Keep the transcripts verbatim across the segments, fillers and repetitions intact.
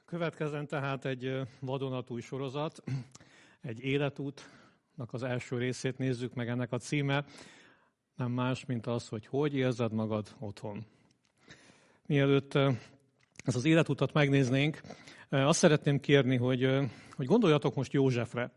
Következzen tehát egy vadonatúj sorozat, egy életútnak az első részét nézzük meg, ennek a címe nem más, mint az, hogy hogy érzed magad otthon. Mielőtt ezt az életutat megnéznénk, azt szeretném kérni, hogy, hogy gondoljatok most Józsefre.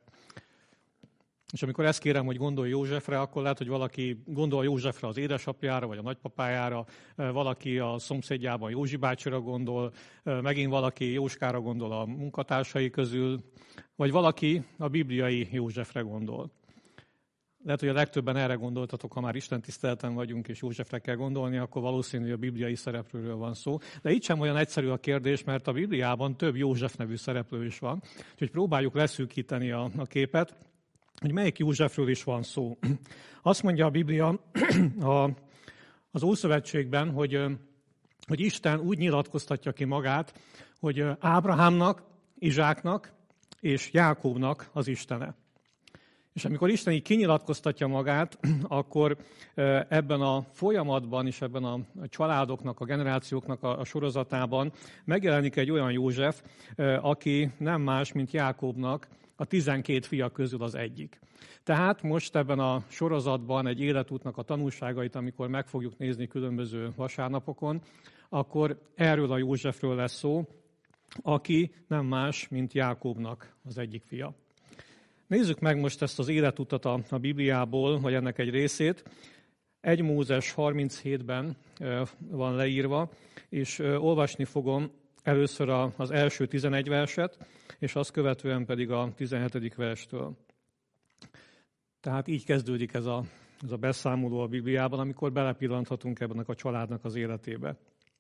És amikor ezt kérem, hogy gondolj Józsefre, akkor lehet, hogy valaki gondol Józsefre az édesapjára, vagy a nagypapájára, valaki a szomszédjában Józsi bácsira gondol, megint valaki Jóskára gondol a munkatársai közül, vagy valaki a bibliai Józsefre gondol. Lehet, hogy a legtöbben erre gondoltatok, ha már istentiszteleten vagyunk, és Józsefre kell gondolni, akkor valószínű, hogy a bibliai szereplőről van szó. De itt sem olyan egyszerű a kérdés, mert a Bibliában több József nevű szereplő is van. Úgyhogy próbáljuk leszűkíteni a, a képet, hogy melyik Józsefről is van szó. Azt mondja a Biblia a, az Ószövetségben, hogy, hogy Isten úgy nyilatkoztatja ki magát, hogy Ábrahámnak, Izsáknak és Jákóbnak az Istene. És amikor Isten így kinyilatkoztatja magát, akkor ebben a folyamatban és ebben a családoknak, a generációknak a sorozatában megjelenik egy olyan József, aki nem más, mint Jákóbnak a tizenkét fia közül az egyik. Tehát most ebben a sorozatban egy életútnak a tanulságait, amikor meg fogjuk nézni különböző vasárnapokon, akkor erről a Józsefről lesz szó, aki nem más, mint Jákóbnak az egyik fia. Nézzük meg most ezt az életutat a, a Bibliából, vagy ennek egy részét. egy Mózes harminchétben van leírva, és olvasni fogom először az első tizenegy verset, és azt követően pedig a tizenhetedik verstől. Tehát így kezdődik ez a, ez a beszámoló a Bibliában, amikor belepillanthatunk ebben a családnak az életébe.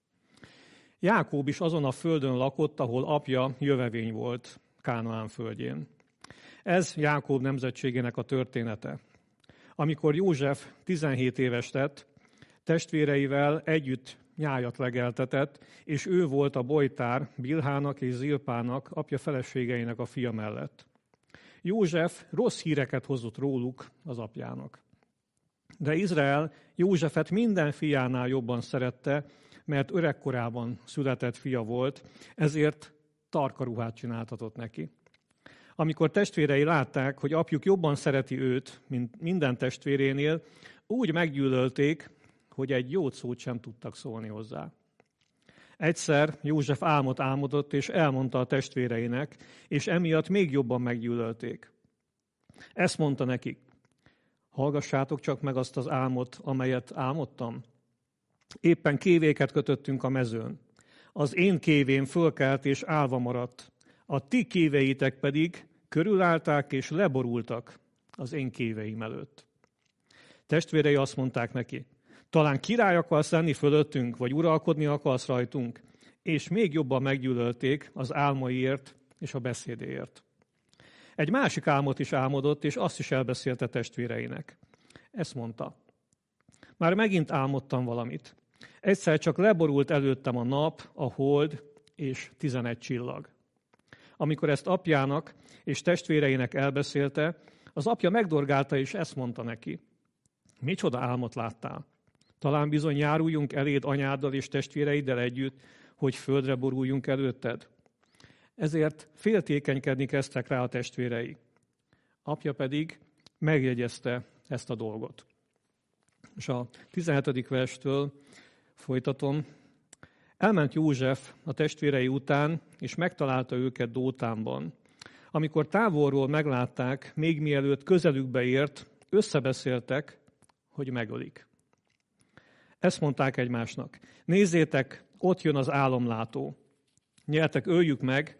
Jákób is azon a földön lakott, ahol apja jövevény volt, Kánaán földjén. Ez Jákób nemzetségének a története. Amikor József tizenhét éves lett, testvéreivel együtt nyájat legeltetett, és ő volt a bojtár Bilhának és Zilpának, apja feleségeinek a fia mellett. József rossz híreket hozott róluk az apjának. De Izrael Józsefet minden fiánál jobban szerette, mert öregkorában született fia volt, ezért tarkaruhát csináltatott neki. Amikor testvérei látták, hogy apjuk jobban szereti őt, mint minden testvérénél, úgy meggyűlölték, hogy egy jót szót sem tudtak szólni hozzá. Egyszer József álmot álmodott, és elmondta a testvéreinek, és emiatt még jobban meggyűlölték. Ezt mondta nekik: hallgassátok csak meg azt az álmot, amelyet álmodtam. Éppen kévéket kötöttünk a mezőn. Az én kévém fölkelt és állva maradt. A ti kéveitek pedig körülállták és leborultak az én kéveim előtt. Testvérei azt mondták neki: talán király akarsz lenni fölöttünk, vagy uralkodni akarsz rajtunk? És még jobban meggyűlölték az álmaiért és a beszédéért. Egy másik álmot is álmodott, és azt is elbeszélte testvéreinek. Ezt mondta: már megint álmodtam valamit. Egyszer csak leborult előttem a nap, a hold és tizenegy csillag. Amikor ezt apjának és testvéreinek elbeszélte, az apja megdorgálta, és ezt mondta neki: micsoda álmot láttál? Talán bizony járuljunk eléd anyáddal és testvéreiddel együtt, hogy földre boruljunk előtted? Ezért féltékenykedni kezdtek rá a testvérei. Apja pedig megjegyezte ezt a dolgot. És a tizenhetedik verstől folytatom. Elment József a testvérei után, és megtalálta őket Dótánban. Amikor távolról meglátták, még mielőtt közelükbe ért, összebeszéltek, hogy megölik. Ezt mondták egymásnak: nézzétek, ott jön az álomlátó. Gyertek, öljük meg,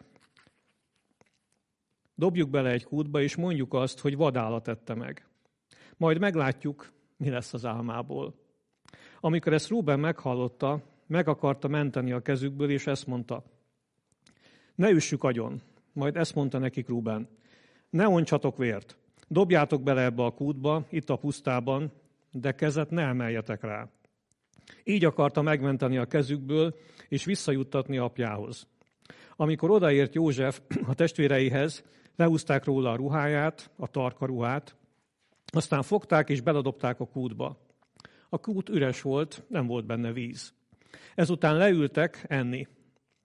dobjuk bele egy kútba, és mondjuk azt, hogy vadállat ette meg. Majd meglátjuk, mi lesz az álmából. Amikor ezt Rúben meghallotta, meg akarta menteni a kezükből, és ezt mondta: ne üssük agyon. Majd ezt mondta nekik Rúben: ne ontsatok vért, dobjátok bele ebbe a kútba, itt a pusztában, de kezet ne emeljetek rá. Így akarta megmenteni a kezükből, és visszajuttatni apjához. Amikor odaért József a testvéreihez, lehúzták róla a ruháját, a tarkaruhát, aztán fogták és beledobták a kútba. A kút üres volt, nem volt benne víz. Ezután leültek enni.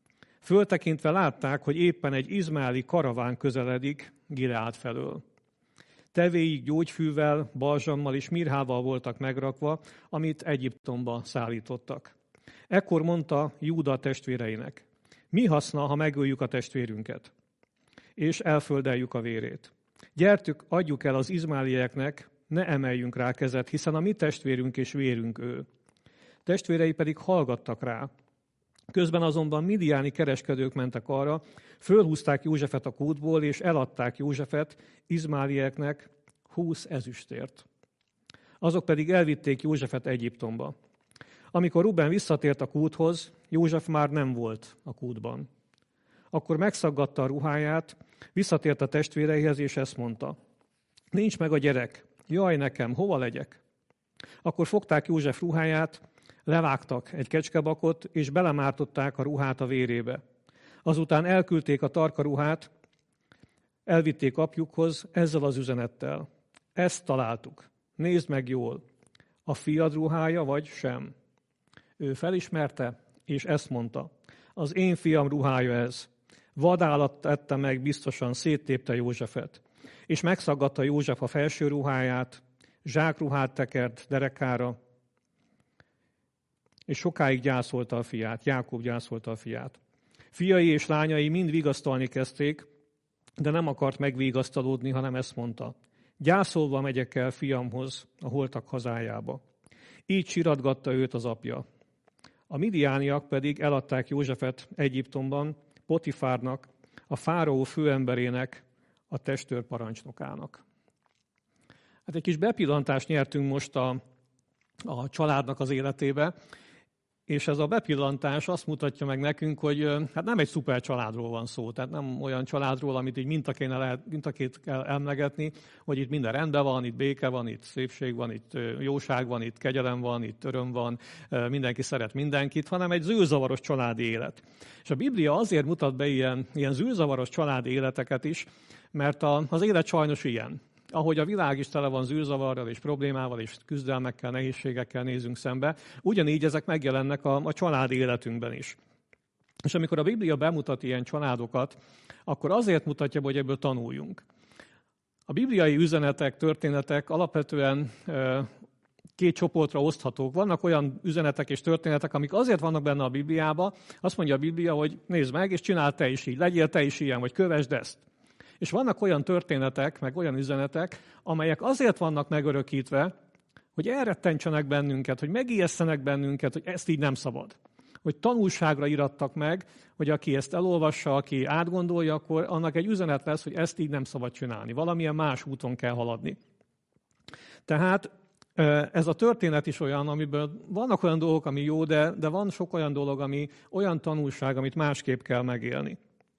Föltekintve látták, hogy éppen egy izmaeli karaván közeledik Gileád felől. Tevéik gyógyfűvel, balzsammal és mirhával voltak megrakva, amit Egyiptomba szállítottak. Ekkor mondta Júda testvéreinek: mi haszna, ha megöljük a testvérünket, és elföldeljük a vérét? Gyertük, adjuk el az izmaelieknek, ne emeljünk rá kezet, hiszen a mi testvérünk és vérünk ő. Testvérei pedig hallgattak rá. Közben azonban midiáni kereskedők mentek arra, fölhúzták Józsefet a kútból, és eladták Józsefet izmaelieknek húsz ezüstért. Azok pedig elvitték Józsefet Egyiptomba. Amikor Ruben visszatért a kúthoz, József már nem volt a kútban. Akkor megszaggatta a ruháját, visszatért a testvéreihez, és ezt mondta: nincs meg a gyerek, jaj nekem, hova legyek? Akkor fogták József ruháját, levágtak egy kecskebakot, és belemártották a ruhát a vérébe. Azután elküldték a tarka ruhát, elvitték apjukhoz ezzel az üzenettel: ezt találtuk, nézd meg jól, a fiad ruhája vagy sem? Ő felismerte, és ezt mondta: az én fiam ruhája ez. Vadállat tette meg, biztosan széttépte Józsefet. És megszaggatta József a felső ruháját, zsákruhát tekert derekára, és sokáig gyászolta a fiát, Jákob gyászolta a fiát. Fiai és lányai mind vigasztalni kezdték, de nem akart megvigasztalódni, hanem ezt mondta: gyászolva megyek el fiamhoz, a holtak hazájába. Így siratgatta őt az apja. A midiániak pedig eladták Józsefet Egyiptomban Potifárnak, a fáraó főemberének, a testőr parancsnokának. Hát egy kis bepillantást nyertünk most a, a családnak az életébe, és ez a bepillantás azt mutatja meg nekünk, hogy hát nem egy szuper családról van szó, tehát nem olyan családról, amit így mintaként lehet, mintaként kell emlegetni, hogy itt minden rendben van, itt béke van, itt szépség van, itt jóság van, itt kegyelem van, itt öröm van, mindenki szeret mindenkit, hanem egy zűrzavaros családi élet. És a Biblia azért mutat be ilyen, ilyen zűrzavaros családi életeket is, mert a, az élet sajnos ilyen. Ahogy a világ is tele van zűrzavarral és problémával és küzdelmekkel, nehézségekkel nézünk szembe, ugyanígy ezek megjelennek a, a családi életünkben is. És amikor a Biblia bemutat ilyen családokat, akkor azért mutatja, hogy ebből tanuljunk. A bibliai üzenetek, történetek alapvetően két csoportra oszthatók. Vannak olyan üzenetek és történetek, amik azért vannak benne a Bibliában, azt mondja a Biblia, hogy nézd meg, és csináld te is így, legyél te is ilyen, vagy kövesd ezt. És vannak olyan történetek, meg olyan üzenetek, amelyek azért vannak megörökítve, hogy elrettentsenek bennünket, hogy megijesszenek bennünket, hogy ezt így nem szabad. Hogy tanulságra irattak meg, hogy aki ezt elolvassa, aki átgondolja, akkor annak egy üzenet lesz, hogy ezt így nem szabad csinálni. Valamilyen más úton kell haladni. Tehát ez a történet is olyan, amiből vannak olyan dolgok, ami jó, de, de van sok olyan dolog, ami olyan tanulság, amit másképp kell megélni.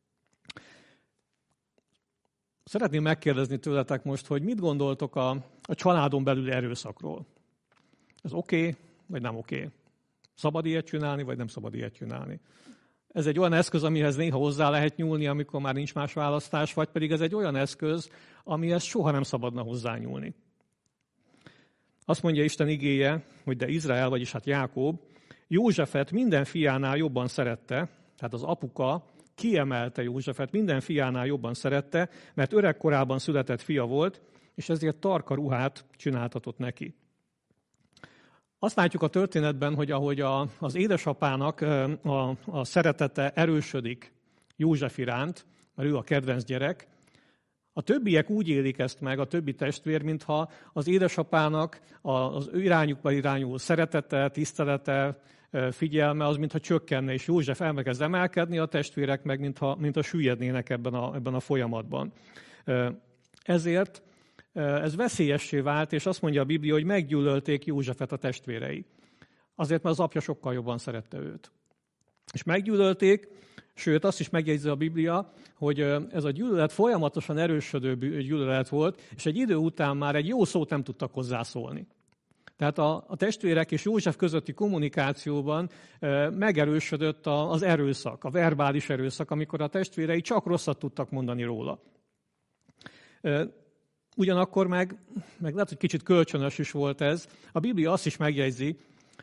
Szeretném megkérdezni tőletek most, hogy mit gondoltok a, a családon belüli erőszakról. Ez oké, okay, vagy nem oké? Okay? Szabad ilyet csinálni, vagy nem szabad ilyet csinálni? Ez egy olyan eszköz, amihez néha hozzá lehet nyúlni, amikor már nincs más választás, vagy pedig ez egy olyan eszköz, amihez soha nem szabadna hozzányúlni. Azt mondja Isten igéje, hogy de Izrael, vagyis hát Jákob, Józsefet minden fiánál jobban szerette, tehát az apuka kiemelte Józsefet, minden fiánál jobban szerette, mert öregkorában született fia volt, és ezért tarka ruhát csináltatott neki. Azt látjuk a történetben, hogy ahogy a, az édesapának a, a szeretete erősödik József iránt, mert ő a kedvenc gyerek, a többiek úgy élik ezt meg, a többi testvér, mintha az édesapának az ő irányukba irányuló szeretete, tisztelete, figyelme, az mintha csökkenne, és József elkezd emelkedni, a testvérek meg mintha, mintha süllyednének ebben a, ebben a folyamatban. Ezért ez veszélyessé vált, és azt mondja a Biblia, hogy meggyűlölték Józsefet a testvérei. Azért, mert az apja sokkal jobban szerette őt. És meggyűlölték, sőt azt is megjegyzi a Biblia, hogy ez a gyűlölet folyamatosan erősödő gyűlölet volt, és egy idő után már egy jó szót nem tudtak hozzászólni. Tehát a, a testvérek és József közötti kommunikációban e, megerősödött a, az erőszak, a verbális erőszak, amikor a testvérei csak rosszat tudtak mondani róla. E, ugyanakkor meg, meg lehet, hogy kicsit kölcsönös is volt ez. A Biblia azt is megjegyzi,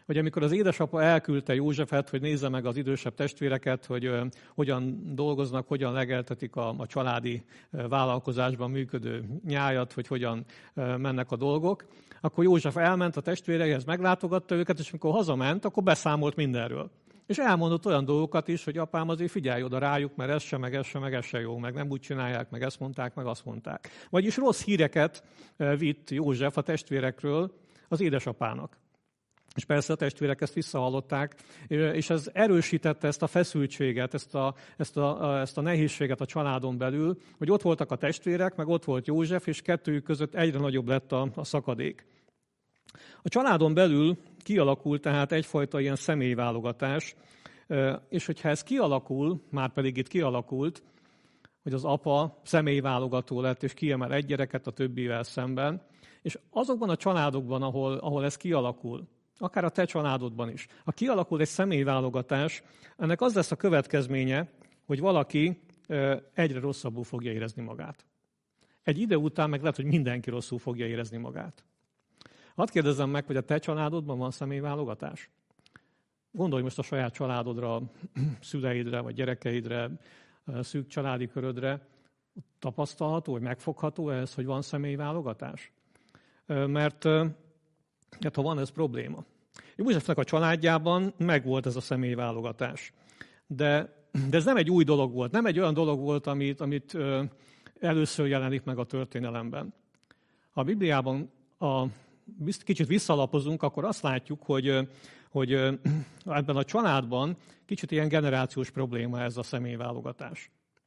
hogy amikor az édesapa elküldte Józsefet, hogy nézze meg az idősebb testvéreket, hogy uh, hogyan dolgoznak, hogyan legeltetik a, a családi uh, vállalkozásban működő nyájat, hogy hogyan uh, mennek a dolgok, akkor József elment a testvéreihez, meglátogatta őket, és amikor hazament, akkor beszámolt mindenről. És elmondott olyan dolgokat is, hogy apám, azért figyelj oda rájuk, mert ez se, meg ez se, meg ez se jó, meg nem úgy csinálják, meg ezt mondták, meg azt mondták. Vagyis rossz híreket vitt József a testvérekről az édesapának. És persze a testvérek ezt visszahallották, és ez erősítette ezt a feszültséget, ezt a, ezt, a, ezt a nehézséget a családon belül, hogy ott voltak a testvérek, meg ott volt József, és kettőjük között egyre nagyobb lett a, a szakadék. A családon belül kialakult tehát egyfajta ilyen személyválogatás, és hogyha ez kialakul, már pedig itt kialakult, hogy az apa személyválogató lett, és kiemel egy gyereket a többivel szemben, és azokban a családokban, ahol, ahol ez kialakul, akár a te családodban is, ha kialakul egy személyválogatás, ennek az lesz a következménye, hogy valaki egyre rosszabbul fogja érezni magát. Egy ide után meg lehet, hogy mindenki rosszul fogja érezni magát. Hadd kérdezzem meg, hogy a te családodban van személyválogatás? Gondolj most a saját családodra, szüleidre, vagy gyerekeidre, szűk családi körödre. Tapasztalható, vagy megfogható ez, hogy van személyválogatás? Mert hát, ha van, ez probléma. Józsefnek a családjában megvolt ez a személyválogatás. De, de ez nem egy új dolog volt, nem egy olyan dolog volt, amit, amit először jelenik meg a történelemben. Ha a Bibliában a kicsit visszalapozunk, akkor azt látjuk, hogy, hogy ebben a családban kicsit ilyen generációs probléma ez a személyválogatás.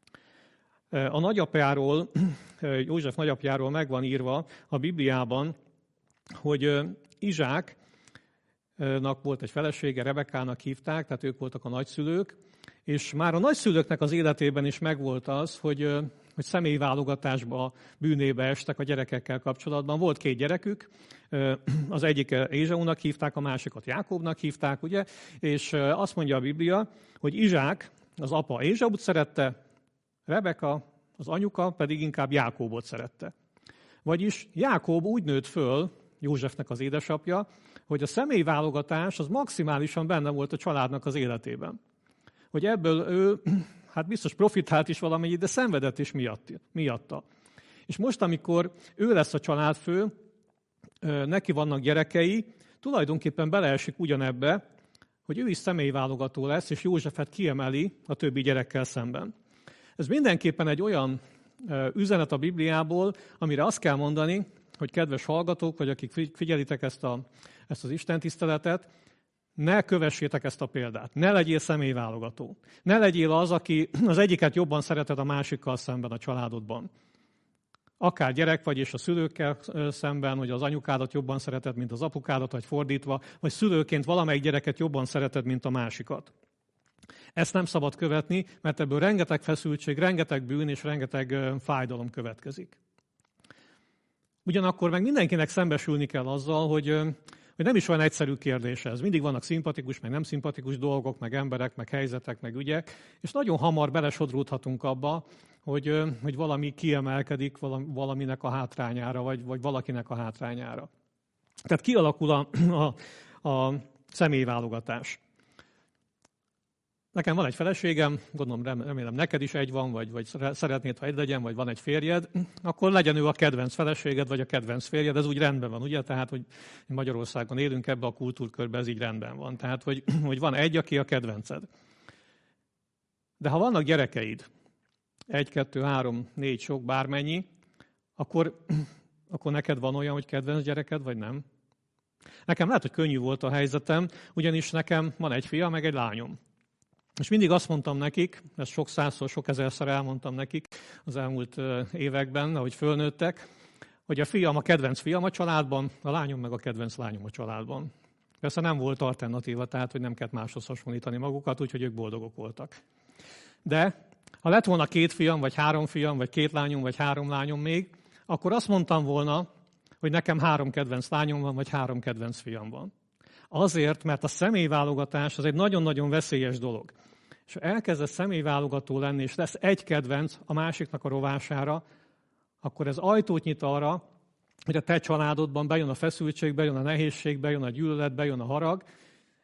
A nagyapjáról, József nagyapjáról meg van írva a Bibliában, hogy Izsáknak volt egy felesége, Rebekának hívták, tehát ők voltak a nagyszülők, és már a nagyszülőknek az életében is megvolt az, hogy, hogy személyválogatásba, bűnébe estek a gyerekekkel kapcsolatban. Volt két gyerekük, az egyik Ézsaúnak hívták, a másikat Jákóbnak hívták, ugye? És azt mondja a Biblia, hogy Izsák, az apa Ézsaút szerette, Rebeka, az anyuka pedig inkább Jákóbot szerette. Vagyis Jákób úgy nőtt föl, Józsefnek az édesapja, hogy a személyválogatás az maximálisan benne volt a családnak az életében. Hogy ebből ő, hát biztos profitált is valamennyit, de szenvedett is miatt, miatta. És most, amikor ő lesz a családfő, neki vannak gyerekei, tulajdonképpen beleesik ugyanebbe, hogy ő is személyválogató lesz, és Józsefet kiemeli a többi gyerekkel szemben. Ez mindenképpen egy olyan üzenet a Bibliából, amire azt kell mondani, hogy kedves hallgatók, vagy akik figyelitek ezt, a, ezt az istentiszteletet, ne kövessétek ezt a példát. Ne legyél személyválogató. Ne legyél az, aki az egyiket jobban szereted a másikkal szemben a családodban. Akár gyerek vagy, és a szülőkkel szemben, hogy az anyukádat jobban szereted, mint az apukádat, vagy fordítva, vagy szülőként valamelyik gyereket jobban szereted, mint a másikat. Ezt nem szabad követni, mert ebből rengeteg feszültség, rengeteg bűn és rengeteg fájdalom következik. Ugyanakkor meg mindenkinek szembesülni kell azzal, hogy, hogy nem is olyan egyszerű kérdés ez. Mindig vannak szimpatikus, meg nem szimpatikus dolgok, meg emberek, meg helyzetek, meg ügyek, és nagyon hamar belesodródhatunk abba, hogy, hogy valami kiemelkedik valaminek a hátrányára, vagy, vagy valakinek a hátrányára. Tehát kialakul a, a, a személyválogatás. Nekem van egy feleségem, gondolom, remélem neked is egy van, vagy, vagy szeretnéd, ha egy legyen, vagy van egy férjed, akkor legyen ő a kedvenc feleséged, vagy a kedvenc férjed, ez úgy rendben van, ugye? Tehát, hogy Magyarországon élünk, ebbe a kultúrkörbe ez így rendben van. Tehát, hogy, hogy van egy, aki a kedvenced. De ha vannak gyerekeid, egy, kettő, három, négy, sok, bármennyi, akkor, akkor neked van olyan, hogy kedvenc gyereked, vagy nem? Nekem lehet, hogy könnyű volt a helyzetem, ugyanis nekem van egy fia, meg egy lányom. És mindig azt mondtam nekik, ezt sok százszor, sok ezerszer elmondtam nekik az elmúlt években, ahogy fölnőttek, hogy a fiam a kedvenc fiam a családban, a lányom meg a kedvenc lányom a családban. Persze nem volt alternatíva, tehát hogy nem kellett máshoz hasonlítani magukat, úgyhogy ők boldogok voltak. De ha lett volna két fiam, vagy három fiam, vagy két lányom, vagy három lányom még, akkor azt mondtam volna, hogy nekem három kedvenc lányom van, vagy három kedvenc fiam van. Azért, mert a személyválogatás az egy nagyon-nagyon veszélyes dolog. És ha elkezdesz személyválogató lenni, és lesz egy kedvenc a másiknak a rovására, akkor ez ajtót nyit arra, hogy a te családodban bejön a feszültség, bejön a nehézség, bejön a gyűlölet, bejön a harag,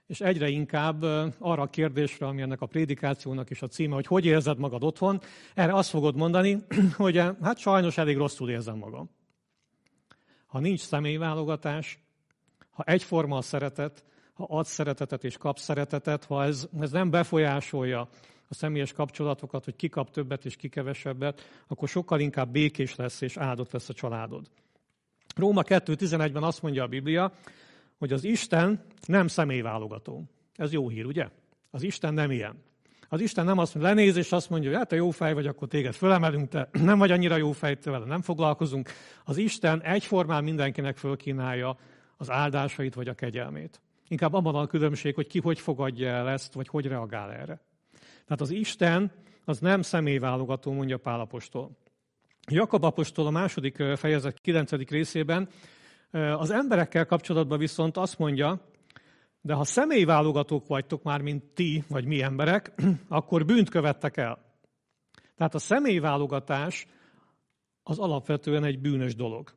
és egyre inkább arra a kérdésre, ami ennek a prédikációnak is a címe, hogy hogy érzed magad otthon, erre azt fogod mondani, hogy hát sajnos elég rosszul érzem magam. Ha nincs személyválogatás, ha egyforma a szeretet, ha adsz szeretetet és kapsz szeretetet, ha ez, ez nem befolyásolja a személyes kapcsolatokat, hogy ki kap többet és ki kevesebbet, akkor sokkal inkább békés lesz és áldott lesz a családod. Róma kettő tizenegyben azt mondja a Biblia, hogy az Isten nem személyválogató. Ez jó hír, ugye? Az Isten nem ilyen. Az Isten nem azt mondja, lenéz és azt mondja, hogy hát te jó fej vagy, akkor téged fölemelünk, te nem vagy annyira jó fej, te vele nem foglalkozunk. Az Isten egyformán mindenkinek fölkínálja az áldásait vagy a kegyelmét. Inkább abban a különbség, hogy ki hogy fogadja el ezt, vagy hogy reagál erre. Tehát az Isten az nem személyválogató, mondja Pál apostol. Jakab apostol a második fejezet kilencedik részében az emberekkel kapcsolatban viszont azt mondja, de ha személyválogatók vagytok már, mint ti, vagy mi emberek, akkor bűnt követtek el. Tehát a személyválogatás az alapvetően egy bűnös dolog.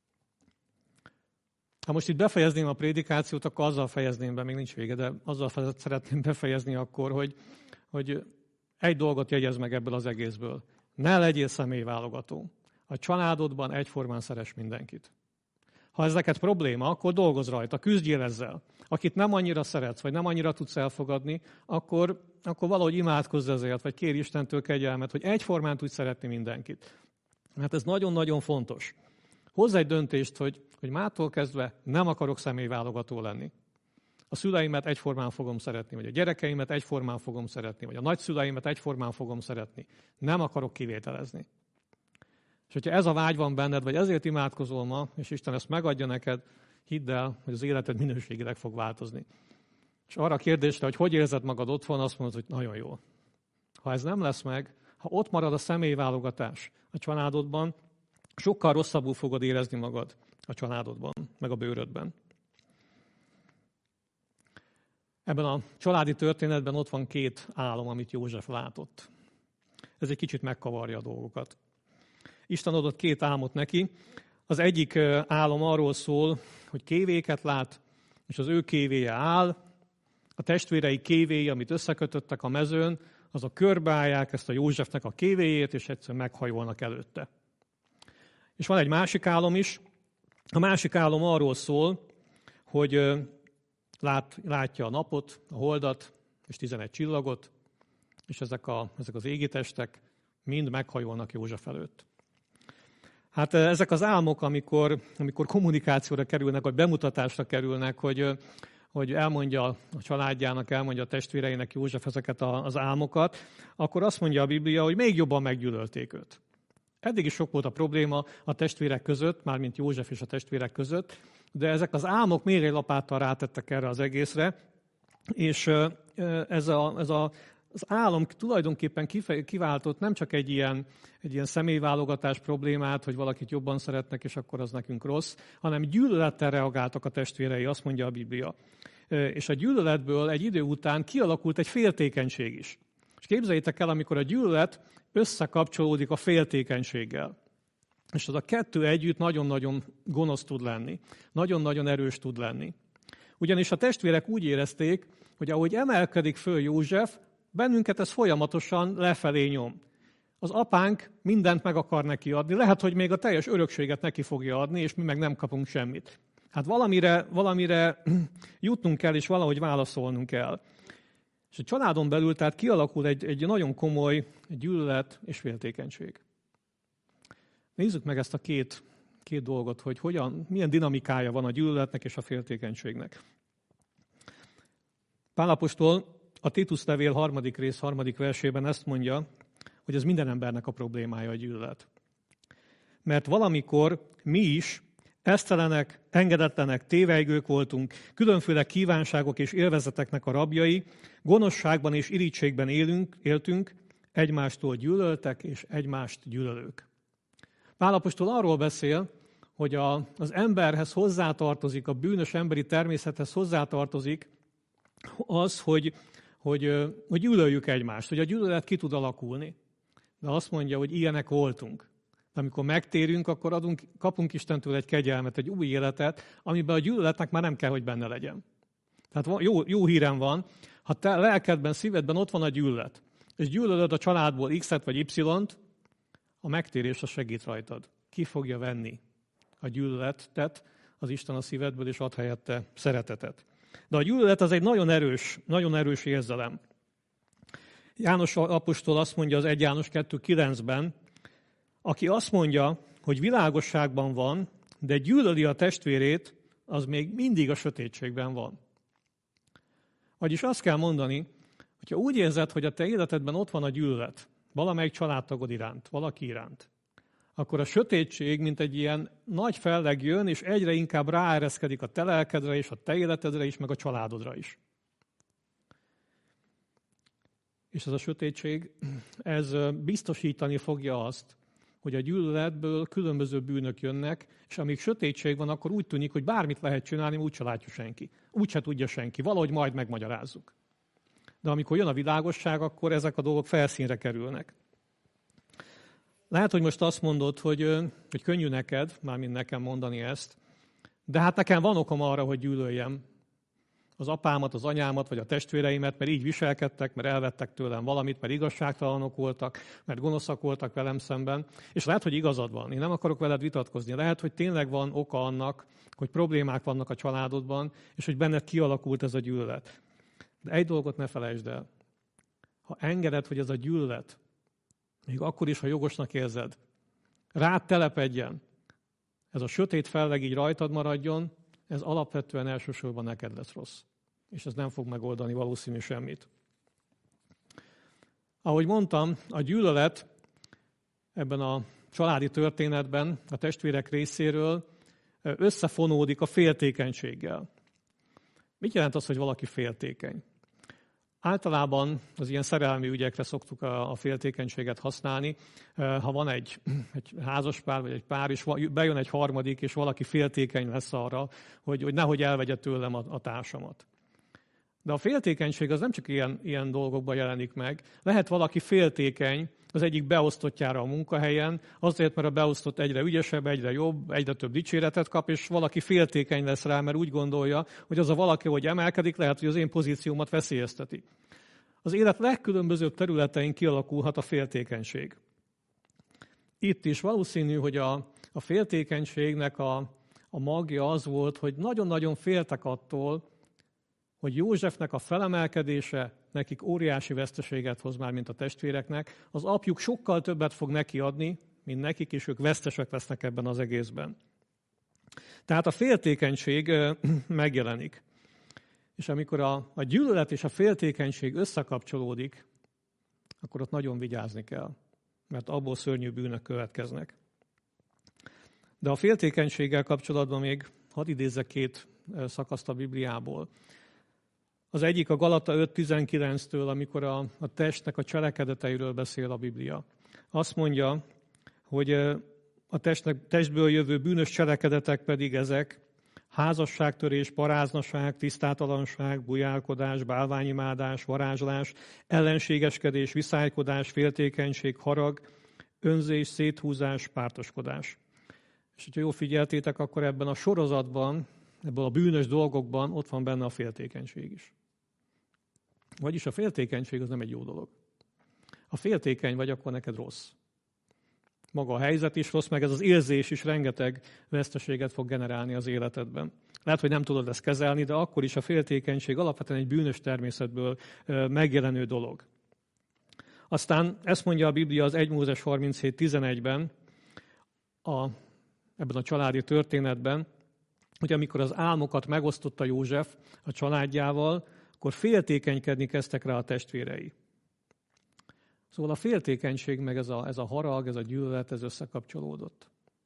Ha most itt befejezném a prédikációt, akkor azzal fejezném be, még nincs vége, de azzal szeretném befejezni akkor, hogy, hogy egy dolgot jegyez meg ebből az egészből. Ne legyél személyválogató. A családodban egyformán szeress mindenkit. Ha ez neked probléma, akkor dolgozz rajta, küzdjél ezzel. Akit nem annyira szeretsz, vagy nem annyira tudsz elfogadni, akkor, akkor valahogy imádkozz ezért, vagy kérj Istentől kegyelmet, hogy egyformán tudj szeretni mindenkit. Mert ez nagyon-nagyon fontos. Hozz egy döntést, hogy, hogy mától kezdve nem akarok személyválogató lenni. A szüleimet egyformán fogom szeretni, vagy a gyerekeimet egyformán fogom szeretni, vagy a nagyszüleimet egyformán fogom szeretni. Nem akarok kivételezni. És hogyha ez a vágy van benned, vagy ezért imádkozol ma, és Isten ezt megadja neked, hidd el, hogy az életed minőségileg fog változni. És arra a kérdésre, hogy hogy érzed magad otthon, azt mondod, hogy nagyon jól. Ha ez nem lesz meg, ha ott marad a személyválogatás a családodban, sokkal rosszabbul fogod érezni magad a családodban, meg a bőrödben. Ebben a családi történetben ott van két álom, amit József látott. Ez egy kicsit megkavarja a dolgokat. Isten adott két álmot neki. Az egyik álom arról szól, hogy kévéket lát, és az ő kévéje áll. A testvérei kévéi, amit összekötöttek a mezőn, azok körbeállják ezt a Józsefnek a kévéjét, és egyszerűen meghajolnak előtte. És van egy másik álom is. A másik álom arról szól, hogy lát, látja a napot, a holdat, és tizenegy csillagot, és ezek, a, ezek az égitestek mind meghajolnak József előtt. Hát ezek az álmok, amikor, amikor kommunikációra kerülnek, vagy bemutatásra kerülnek, hogy, hogy elmondja a családjának, elmondja a testvéreinek József ezeket az álmokat, akkor azt mondja a Biblia, hogy még jobban meggyűlölték őt. Eddig is sok volt a probléma a testvérek között, mármint József és a testvérek között, de ezek az álmok még egy lapáttal rátettek erre az egészre, és ez a, ez a az álom tulajdonképpen kiváltott nem csak egy ilyen, egy ilyen személyválogatás problémát, hogy valakit jobban szeretnek, és akkor az nekünk rossz, hanem gyűlölettel reagáltak a testvérei, azt mondja a Biblia. És a gyűlöletből egy idő után kialakult egy féltékenység is. És képzeljétek el, amikor a gyűlölet összekapcsolódik a féltékenységgel. És az a kettő együtt nagyon-nagyon gonosz tud lenni. Nagyon-nagyon erős tud lenni. Ugyanis a testvérek úgy érezték, hogy ahogy emelkedik föl József, bennünket ez folyamatosan lefelé nyom. Az apánk mindent meg akar neki adni, lehet, hogy még a teljes örökséget neki fogja adni, és mi meg nem kapunk semmit. Hát valamire, valamire jutnunk kell, és valahogy válaszolnunk kell. És a családon belül tehát kialakul egy, egy nagyon komoly gyűlölet és féltékenység. Nézzük meg ezt a két, két dolgot, hogy hogyan, milyen dinamikája van a gyűlöletnek és a féltékenységnek. Pál apostol a Titus levél harmadik rész harmadik versében ezt mondja, hogy ez minden embernek a problémája a gyűlölet. Mert valamikor mi is esztelenek, engedetlenek, tévejgők voltunk, különféle kívánságok és élvezeteknek a rabjai, gonoszságban és irítségben élünk, éltünk, egymástól gyűlöltek és egymást gyűlölők. Pál apostol arról beszél, hogy a, az emberhez hozzátartozik, a bűnös emberi természethez hozzátartozik az, hogy Hogy, hogy gyűlöljük egymást, hogy a gyűlölet ki tud alakulni. De azt mondja, hogy ilyenek voltunk. De amikor megtérünk, akkor adunk, kapunk Istentől egy kegyelmet, egy új életet, amiben a gyűlöletnek már nem kell, hogy benne legyen. Tehát jó, jó hírem van, ha te lelkedben, szívedben ott van a gyűlölet, és gyűlölöd a családból X-et vagy Y-t, a megtérés az segít rajtad. Ki fogja venni a gyűlöletet az Isten a szívedből, és ad helyette szeretetet. De a gyűlölet az egy nagyon erős, nagyon erős érzelem. János apostol azt mondja az Első János kettő kilencben, aki azt mondja, hogy világosságban van, de gyűlöli a testvérét, az még mindig a sötétségben van. Vagyis azt kell mondani, hogyha úgy érzed, hogy a te életedben ott van a gyűlölet, valamelyik családtagod iránt, valaki iránt, akkor a sötétség, mint egy ilyen nagy felleg jön, és egyre inkább ráereszkedik a te lelkedre és a te életedre is, meg a családodra is. És ez a sötétség, ez biztosítani fogja azt, hogy a gyűlöletből különböző bűnök jönnek, és amíg sötétség van, akkor úgy tűnik, hogy bármit lehet csinálni, úgyse látja senki. Úgyse tudja senki. Valahogy majd megmagyarázzuk. De amikor jön a világosság, akkor ezek a dolgok felszínre kerülnek. Lehet, hogy most azt mondod, hogy, hogy könnyű neked, mármint nekem mondani ezt, de hát nekem van okom arra, hogy gyűlöljem az apámat, az anyámat, vagy a testvéreimet, mert így viselkedtek, mert elvettek tőlem valamit, mert igazságtalanok voltak, mert gonoszak voltak velem szemben. És lehet, hogy igazad van. Én nem akarok veled vitatkozni. Lehet, hogy tényleg van oka annak, hogy problémák vannak a családodban, és hogy benned kialakult ez a gyűlölet. De egy dolgot ne felejtsd el. Ha engeded, hogy ez a gyűlölet, még akkor is, ha jogosnak érzed, rád telepedjen, ez a sötét felleg így rajtad maradjon, ez alapvetően elsősorban neked lesz rossz. És ez nem fog megoldani valószínű semmit. Ahogy mondtam, a gyűlölet ebben a családi történetben a testvérek részéről összefonódik a féltékenységgel. Mit jelent az, hogy valaki féltékeny? Általában az ilyen szerelmi ügyekre szoktuk a féltékenységet használni. Ha van egy, egy házaspár, vagy egy pár, és bejön egy harmadik, és valaki féltékeny lesz arra, hogy, hogy nehogy elvegye tőlem a, a társamat. De a féltékenység az nem csak ilyen, ilyen dolgokban jelenik meg. Lehet valaki féltékeny az egyik beosztottjára a munkahelyen, azért, mert a beosztott egyre ügyesebb, egyre jobb, egyre több dicséretet kap, és valaki féltékeny lesz rá, mert úgy gondolja, hogy az a valaki, hogy emelkedik, lehet, hogy az én pozíciómat veszélyezteti. Az élet legkülönbözőbb területein kialakulhat a féltékenység. Itt is valószínű, hogy a, a féltékenységnek a, a magja az volt, hogy nagyon-nagyon féltek attól, hogy Józsefnek a felemelkedése nekik óriási veszteséget hoz már, mint a testvéreknek. Az apjuk sokkal többet fog neki adni, mint nekik, és ők vesztesek lesznek ebben az egészben. Tehát a féltékenység megjelenik. És amikor a, a gyűlölet és a féltékenység összekapcsolódik, akkor ott nagyon vigyázni kell, mert abból szörnyű bűnök következnek. De a féltékenységgel kapcsolatban még hadd idézzek két szakaszt a Bibliából. Az egyik a Galata öt tizenkilenctől, amikor a, a testnek a cselekedeteiről beszél a Biblia. Azt mondja, hogy a testnek, testből jövő bűnös cselekedetek pedig ezek: házasságtörés, paráznaság, tisztátalanság, bujálkodás, bálványimádás, varázslás, ellenségeskedés, viszálykodás, féltékenység, harag, önzés, széthúzás, pártoskodás. És hogyha jól figyeltétek, akkor ebben a sorozatban, ebből a bűnös dolgokban ott van benne a féltékenység is. Vagyis a féltékenység az nem egy jó dolog. Ha féltékeny vagy, akkor neked rossz. Maga a helyzet is rossz, meg ez az érzés is rengeteg veszteséget fog generálni az életedben. Lehet, hogy nem tudod ezt kezelni, de akkor is a féltékenység alapvetően egy bűnös természetből megjelenő dolog. Aztán ezt mondja a Biblia az első Mózes harminchét tizenegyben, a, ebben a családi történetben, hogy amikor az álmokat megosztotta József a családjával, akkor féltékenykedni kezdtek rá a testvérei. Szóval a féltékenység, meg ez a, ez a harag, ez a gyűlölet, ez összekapcsolódott.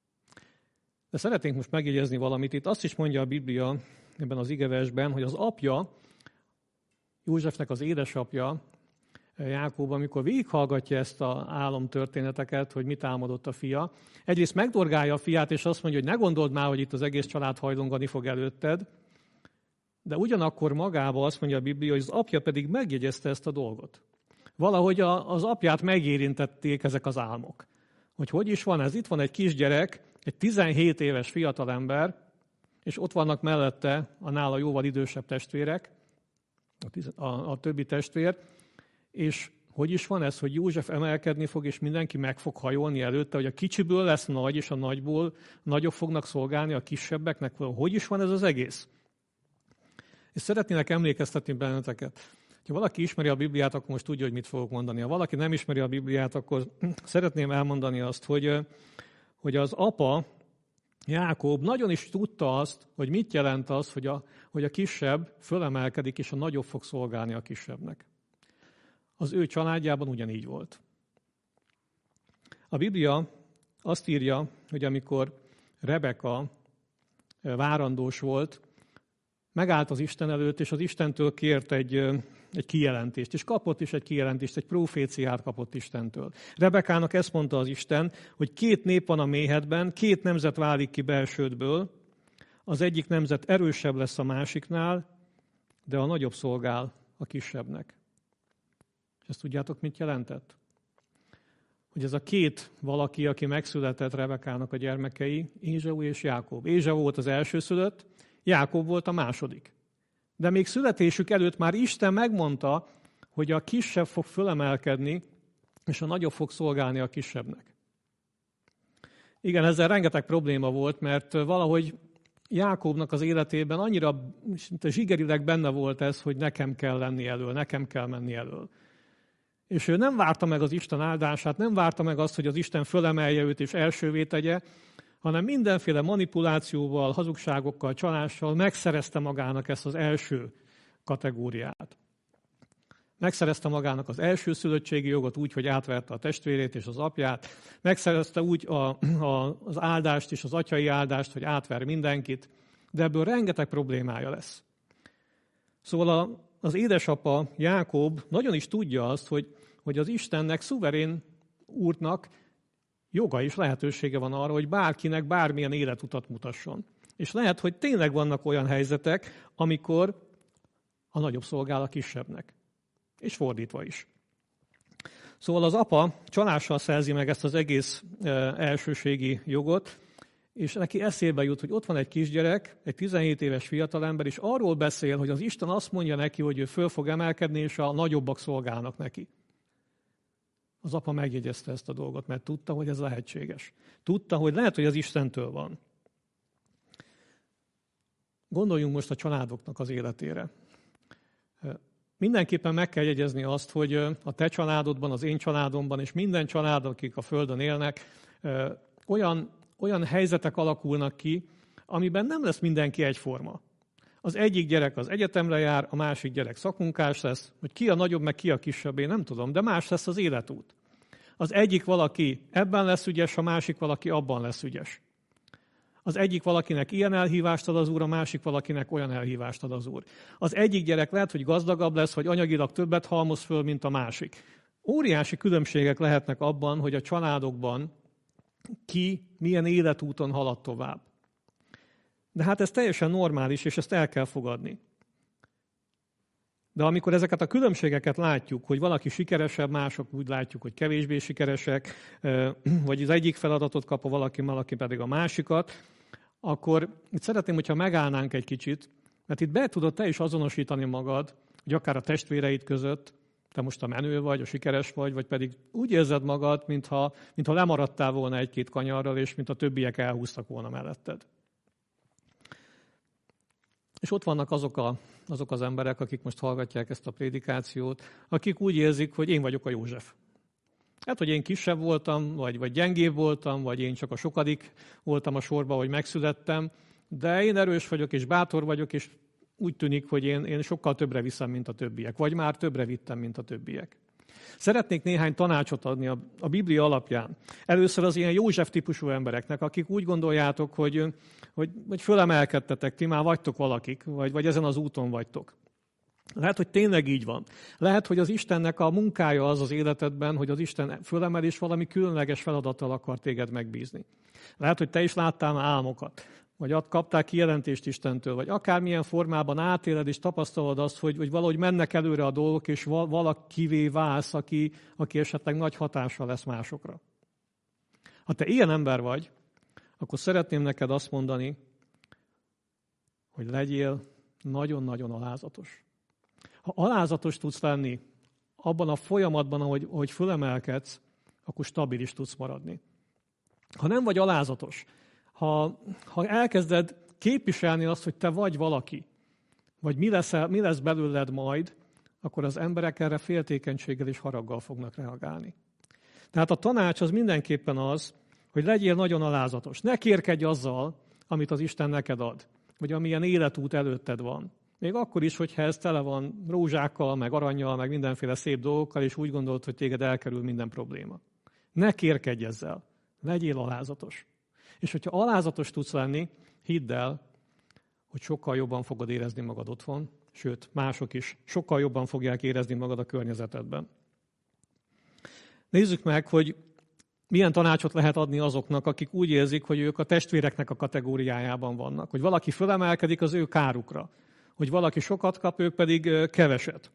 De szeretnénk most megjegyezni valamit. Itt azt is mondja a Biblia ebben az igeversben, hogy az apja, Józsefnek az édesapja, Jákob, amikor végighallgatja ezt az álomtörténeteket, hogy mit álmodott a fia, egyrészt megdorgálja a fiát, és azt mondja, hogy ne gondold már, hogy itt az egész család hajlongani fog előtted, de ugyanakkor magába azt mondja a Biblia, hogy az apja pedig megjegyezte ezt a dolgot. Valahogy a, az apját megérintették ezek az álmok. Hogy hogy is van ez? Itt van egy kisgyerek, egy tizenhét éves fiatalember, és ott vannak mellette a nála jóval idősebb testvérek, a, a, a többi testvér, és hogy is van ez, hogy József emelkedni fog, és mindenki meg fog hajolni előtte, hogy a kicsiből lesz nagy, és a nagyból nagyobb fognak szolgálni a kisebbeknek. Hogy is van ez az egész? És szeretnének emlékeztetni benneteket. Ha valaki ismeri a Bibliát, akkor most tudja, hogy mit fogok mondani. Ha valaki nem ismeri a Bibliát, akkor szeretném elmondani azt, hogy, hogy az apa, Jákob nagyon is tudta azt, hogy mit jelent az, hogy a, hogy a kisebb fölemelkedik, és a nagyobb fog szolgálni a kisebbnek. Az ő családjában ugyanígy volt. A Biblia azt írja, hogy amikor Rebeka várandós volt, megállt az Isten előtt, és az Istentől kért egy, egy kijelentést, és kapott is egy kijelentést, egy proféciát kapott Istentől. Rebekának ezt mondta az Isten, hogy két nép van a méhedben, két nemzet válik ki belsődből, az egyik nemzet erősebb lesz a másiknál, de a nagyobb szolgál a kisebbnek. És ezt tudjátok, mit jelentett? Hogy ez a két valaki, aki megszületett Rebekának a gyermekei, Ézsau és Jákob. Ézsau volt az elsőszülött, Jákob volt a második. De még születésük előtt már Isten megmondta, hogy a kisebb fog fölemelkedni, és a nagyobb fog szolgálni a kisebbnek. Igen, ezzel rengeteg probléma volt, mert valahogy Jákobnak az életében annyira zsigerileg benne volt ez, hogy nekem kell lenni elől, nekem kell menni elől. És ő nem várta meg az Isten áldását, nem várta meg azt, hogy az Isten fölemelje őt és elsővé tegye, hanem mindenféle manipulációval, hazugságokkal, csalással megszerezte magának ezt az első kategóriát. Megszerezte magának az első szülöttségi jogot úgy, hogy átverte a testvérét és az apját, megszerezte úgy a, a, az áldást és az atyai áldást, hogy átver mindenkit, de ebből rengeteg problémája lesz. Szóval a, az édesapa, Jákob nagyon is tudja azt, hogy, hogy az Istennek, szuverén úrnak joga és lehetősége van arra, hogy bárkinek bármilyen életutat mutasson. És lehet, hogy tényleg vannak olyan helyzetek, amikor a nagyobb szolgál a kisebbnek. És fordítva is. Szóval az apa csalással szerzi meg ezt az egész elsőségi jogot, és neki eszébe jut, hogy ott van egy kisgyerek, egy tizenhét éves fiatalember, és arról beszél, hogy az Isten azt mondja neki, hogy ő föl fog emelkedni, és a nagyobbak szolgálnak neki. Az apa megjegyezte ezt a dolgot, mert tudta, hogy ez lehetséges. Tudta, hogy lehet, hogy az Istentől van. Gondoljunk most a családoknak az életére. Mindenképpen meg kell jegyezni azt, hogy a te családodban, az én családomban, és minden család, akik a Földön élnek, olyan, olyan helyzetek alakulnak ki, amiben nem lesz mindenki egyforma. Az egyik gyerek az egyetemre jár, a másik gyerek szakmunkás lesz, hogy ki a nagyobb, meg ki a kisebb, én nem tudom, de más lesz az életút. Az egyik valaki ebben lesz ügyes, a másik valaki abban lesz ügyes. Az egyik valakinek ilyen elhívást ad az Úr, a másik valakinek olyan elhívást ad az Úr. Az egyik gyerek lehet, hogy gazdagabb lesz, vagy anyagilag többet halmoz föl, mint a másik. Óriási különbségek lehetnek abban, hogy a családokban ki milyen életúton halad tovább. De hát ez teljesen normális, és ezt el kell fogadni. De amikor ezeket a különbségeket látjuk, hogy valaki sikeresebb, mások úgy látjuk, hogy kevésbé sikeresek, vagy az egyik feladatot kap a valaki, valaki pedig a másikat, akkor itt szeretném, hogyha megállnánk egy kicsit, mert itt be tudod te is azonosítani magad, hogy akár a testvéreid között, te most a menő vagy, a sikeres vagy, vagy pedig úgy érzed magad, mintha, mintha lemaradtál volna egy-két kanyarral, és mint a többiek elhúztak volna melletted. És ott vannak azok, a, azok az emberek, akik most hallgatják ezt a prédikációt, akik úgy érzik, hogy én vagyok a József. Hát, hogy én kisebb voltam, vagy, vagy gyengébb voltam, vagy én csak a sokadik voltam a sorban, hogy megszülettem, de én erős vagyok, és bátor vagyok, és úgy tűnik, hogy én, én sokkal többre viszem, mint a többiek, vagy már többre vittem, mint a többiek. Szeretnék néhány tanácsot adni a, a Biblia alapján. Először az ilyen József típusú embereknek, akik úgy gondoljátok, hogy, hogy, hogy fölemelkedtetek, ti már vagytok valakik, vagy, vagy ezen az úton vagytok. Lehet, hogy tényleg így van. Lehet, hogy az Istennek a munkája az az életedben, hogy az Isten fölemel, és valami különleges feladattal akar téged megbízni. Lehet, hogy te is láttál álmokat, vagy kaptál kijelentést Istentől, vagy akármilyen formában átéled és tapasztalod azt, hogy, hogy valahogy mennek előre a dolgok, és valakivé válsz, aki, aki esetleg nagy hatással lesz másokra. Ha te ilyen ember vagy, akkor szeretném neked azt mondani, hogy legyél nagyon-nagyon alázatos. Ha alázatos tudsz lenni abban a folyamatban, ahogy, ahogy fölemelkedsz, akkor stabilis tudsz maradni. Ha nem vagy alázatos, ha, ha elkezded képviselni azt, hogy te vagy valaki, vagy mi lesz, mi lesz belőled majd, akkor az emberek erre féltékenységgel és haraggal fognak reagálni. Tehát a tanács az mindenképpen az, hogy legyél nagyon alázatos. Ne kérkedj azzal, amit az Isten neked ad, vagy amilyen életút előtted van. Még akkor is, hogyha ez tele van rózsákkal, meg arannyal, meg mindenféle szép dolgokkal, és úgy gondolod, hogy téged elkerül minden probléma. Ne kérkedj ezzel. Legyél alázatos. És hogyha alázatos tudsz lenni, hidd el, hogy sokkal jobban fogod érezni magad otthon, sőt, mások is sokkal jobban fogják érezni magad a környezetedben. Nézzük meg, hogy milyen tanácsot lehet adni azoknak, akik úgy érzik, hogy ők a testvéreknek a kategóriájában vannak. Hogy valaki fölemelkedik az ő kárukra. Hogy valaki sokat kap, ők pedig keveset.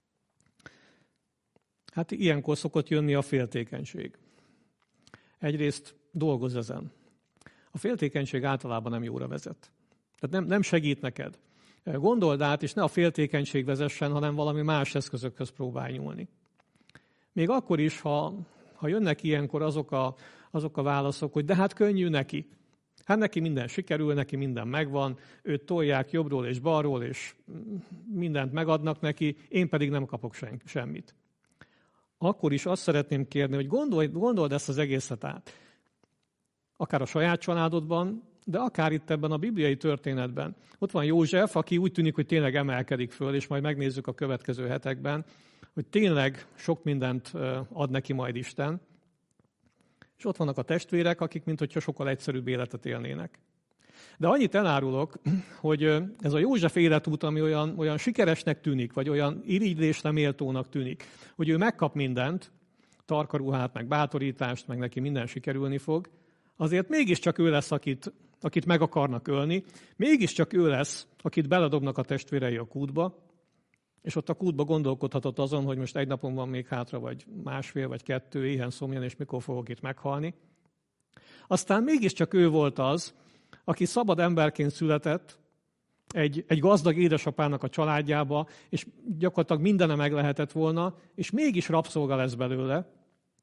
Hát ilyenkor szokott jönni a féltékenység. Egyrészt dolgozz ezen. A féltékenység általában nem jóra vezet. Tehát nem, nem segít neked. Gondold át, és ne a féltékenység vezessen, hanem valami más eszközökhöz próbálj nyúlni. Még akkor is, ha, ha jönnek ilyenkor azok a, azok a válaszok, hogy de hát könnyű neki. Hát neki minden sikerül, neki minden megvan, őt tolják jobbról és balról, és mindent megadnak neki, én pedig nem kapok sen, semmit. Akkor is azt szeretném kérni, hogy gondolj, gondold ezt az egészet át. Akár a saját családodban, de akár itt ebben a bibliai történetben. Ott van József, aki úgy tűnik, hogy tényleg emelkedik föl, és majd megnézzük a következő hetekben, hogy tényleg sok mindent ad neki majd Isten. És ott vannak a testvérek, akik minthogyha sokkal egyszerűbb életet élnének. De annyit elárulok, hogy ez a József életút, ami olyan, olyan sikeresnek tűnik, vagy olyan irigylésre méltónak tűnik, hogy ő megkap mindent, tarkaruhát, meg bátorítást, meg neki minden sikerülni fog, azért mégiscsak ő lesz, akit, akit meg akarnak ölni, mégiscsak ő lesz, akit beledobnak a testvérei a kútba, és ott a kútba gondolkodhatott azon, hogy most egy napon van még hátra, vagy másfél, vagy kettő, éhen szomjan, és mikor fogok itt meghalni. Aztán mégiscsak ő volt az, aki szabad emberként született, egy, egy gazdag édesapának a családjába, és gyakorlatilag mindene meg lehetett volna, és mégis rabszolga lesz belőle,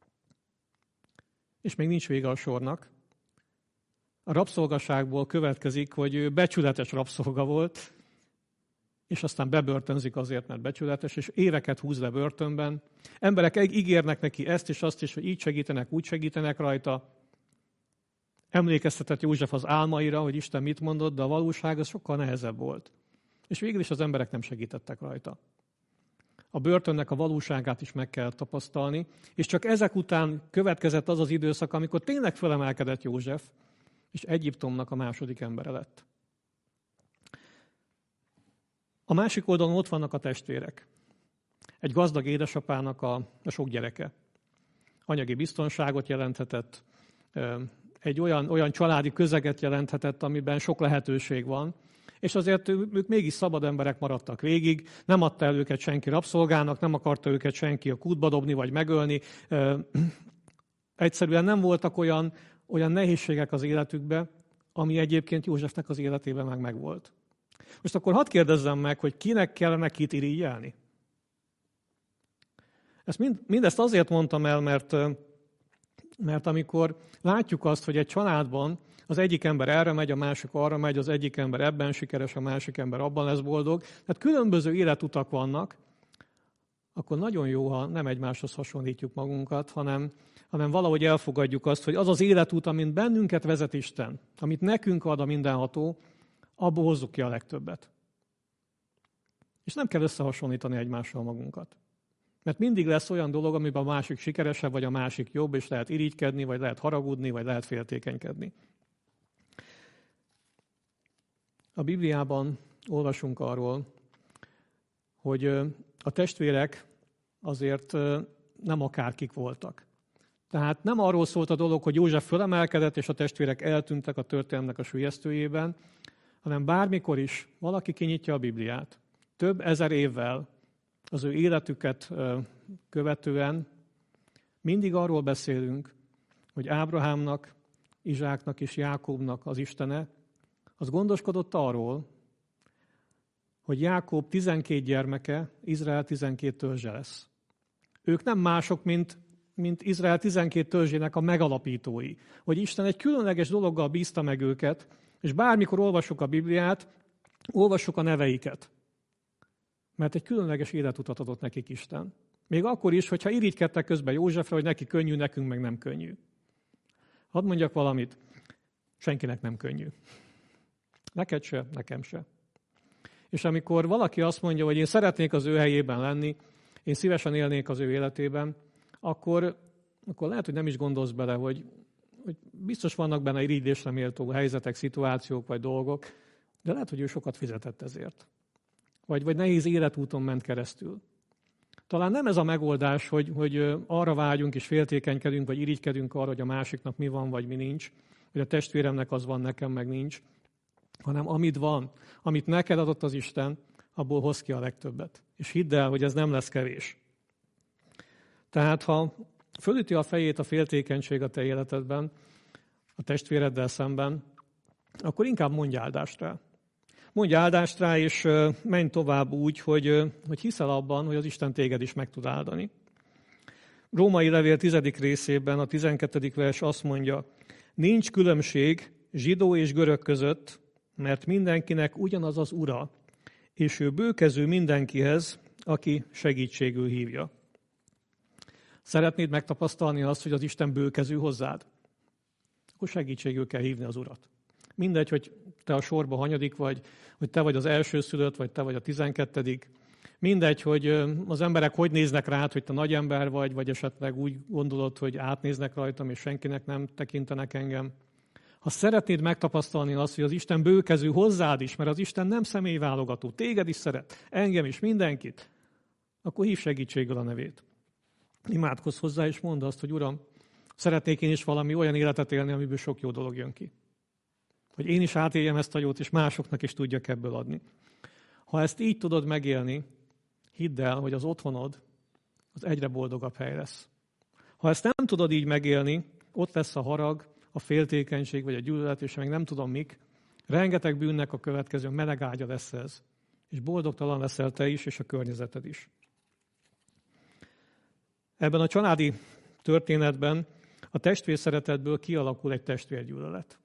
és még nincs vége a sornak. A rabszolgaságból következik, hogy ő becsületes rabszolga volt, és aztán bebörtönzik azért, mert becsületes, és éveket húz le börtönben. Emberek ígérnek neki ezt és azt is, hogy így segítenek, úgy segítenek rajta. Emlékeztetett József az álmaira, hogy Isten mit mondott, de a valóság az sokkal nehezebb volt. És végül is az emberek nem segítettek rajta. A börtönnek a valóságát is meg kell tapasztalni, és csak ezek után következett az az időszak, amikor tényleg felemelkedett József, és Egyiptomnak a második embere lett. A másik oldalon ott vannak a testvérek. Egy gazdag édesapának a, a sok gyereke. Anyagi biztonságot jelenthetett, egy olyan, olyan családi közeget jelenthetett, amiben sok lehetőség van, és azért ők mégis szabad emberek maradtak végig, nem adta el őket senki rabszolgának, nem akarta őket senki a kútba dobni vagy megölni. Egyszerűen nem voltak olyan, olyan nehézségek az életükben, ami egyébként Józsefnek az életében meg megvolt. Most akkor hadd kérdezzem meg, hogy kinek kellene kit irigyelni? Ezt mind, mindezt azért mondtam el, mert, mert amikor látjuk azt, hogy egy családban az egyik ember erre megy, a másik arra megy, az egyik ember ebben sikeres, a másik ember abban lesz boldog, tehát különböző életutak vannak, akkor nagyon jó, ha nem egymáshoz hasonlítjuk magunkat, hanem, hanem valahogy elfogadjuk azt, hogy az az életút, amin bennünket vezet Isten, amit nekünk ad a mindenható, abból hozzuk ki a legtöbbet. És nem kell összehasonlítani egymással magunkat. Mert mindig lesz olyan dolog, amiben a másik sikeresebb, vagy a másik jobb, és lehet irigykedni, vagy lehet haragudni, vagy lehet féltékenykedni. A Bibliában olvasunk arról, hogy a testvérek azért nem akárkik voltak. Tehát nem arról szólt a dolog, hogy József fölemelkedett, és a testvérek eltűntek a történelmnek a süllyesztőjében, hanem bármikor is valaki kinyitja a Bibliát. Több ezer évvel az ő életüket követően mindig arról beszélünk, hogy Ábrahámnak, Izsáknak és Jákóbnak az Istene, az gondoskodott arról, hogy Jákob tizenkét gyermeke, Izrael tizenkét törzse lesz. Ők nem mások, mint, mint Izrael tizenkét törzsének a megalapítói. Hogy Isten egy különleges dologgal bízta meg őket, és bármikor olvassuk a Bibliát, olvassuk a neveiket. Mert egy különleges életutat adott nekik Isten. Még akkor is, hogyha irigykedtek közben Józsefre, hogy neki könnyű, nekünk meg nem könnyű. Hadd mondjak valamit, senkinek nem könnyű. Neked se, nekem se. És amikor valaki azt mondja, hogy én szeretnék az ő helyében lenni, én szívesen élnék az ő életében, akkor, akkor lehet, hogy nem is gondolsz bele, hogy, hogy biztos vannak benne irigylésre méltó helyzetek, szituációk vagy dolgok, de lehet, hogy ő sokat fizetett ezért. Vagy, vagy nehéz életúton ment keresztül. Talán nem ez a megoldás, hogy, hogy arra vágyunk és féltékenykedünk, vagy irigykedünk arra, hogy a másiknak mi van, vagy mi nincs, hogy a testvéremnek az van, nekem meg nincs, hanem amit van, amit neked adott az Isten, abból hoz ki a legtöbbet. És hidd el, hogy ez nem lesz kevés. Tehát, ha fölüti a fejét a féltékenység a te életedben, a testvéreddel szemben, akkor inkább mondj áldást rá. Mondj áldást rá, és menj tovább úgy, hogy, hogy hiszel abban, hogy az Isten téged is meg tud áldani. Római levél tizedik részében a tizenkettedik vers azt mondja, nincs különbség zsidó és görög között, mert mindenkinek ugyanaz az ura, és ő bőkező mindenkihez, aki segítségül hívja. Szeretnéd megtapasztalni azt, hogy az Isten bőkező hozzád? Akkor segítségül kell hívni az Urat. Mindegy, hogy te a sorba hanyadik vagy, hogy te vagy az elsőszülött, vagy te vagy a tizenkettedik. Mindegy, hogy az emberek hogy néznek rád, hogy te nagy ember vagy, vagy esetleg úgy gondolod, hogy átnéznek rajtam, és senkinek nem tekintenek engem. Ha szeretnéd megtapasztalni azt, hogy az Isten bőkező hozzád is, mert az Isten nem személyválogató, téged is szeret, engem is, mindenkit, akkor hív segítséggel a nevét. Imádkozz hozzá, és mondd azt, hogy Uram, szeretnék én is valami olyan életet élni, amiből sok jó dolog jön ki. Hogy én is átéljem ezt a jót, és másoknak is tudjak ebből adni. Ha ezt így tudod megélni, hidd el, hogy az otthonod az egyre boldogabb hely lesz. Ha ezt nem tudod így megélni, ott lesz a harag, a féltékenység, vagy a gyűlölet, és meg nem tudom mik, rengeteg bűnnek a következő meleg ágya lesz ez. És boldogtalan leszel te is, és a környezeted is. Ebben a családi történetben a testvérszeretetből kialakul egy testvérgyűlölet.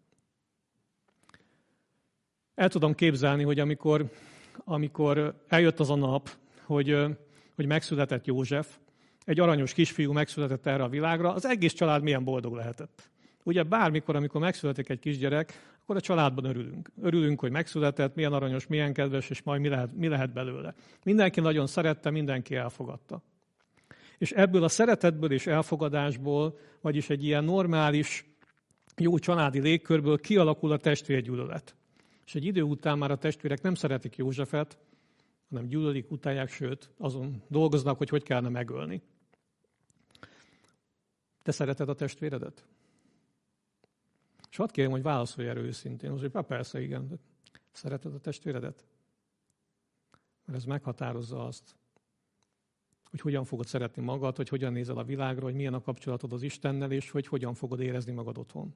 El tudom képzelni, hogy amikor, amikor eljött az a nap, hogy, hogy megszületett József, egy aranyos kisfiú megszületett erre a világra, az egész család milyen boldog lehetett. Ugye bármikor, amikor megszületik egy kisgyerek, akkor a családban örülünk. Örülünk, hogy megszületett, milyen aranyos, milyen kedves, és majd mi lehet, mi lehet belőle. Mindenki nagyon szerette, mindenki elfogadta. És ebből a szeretetből és elfogadásból, vagyis egy ilyen normális, jó családi légkörből kialakul a testvérgyűlölet. És egy idő után már a testvérek nem szeretik Józsefet, hanem gyűlölik, utálják, sőt, azon dolgoznak, hogy hogy kellene megölni. Te szereted a testvéredet? És hadd kérem, hogy válaszolj erről őszintén. Most, hogy persze, igen, de szereted a testvéredet? Mert ez meghatározza azt, hogy hogyan fogod szeretni magad, hogy hogyan nézel a világra, hogy milyen a kapcsolatod az Istennel, és hogy hogyan fogod érezni magad otthon.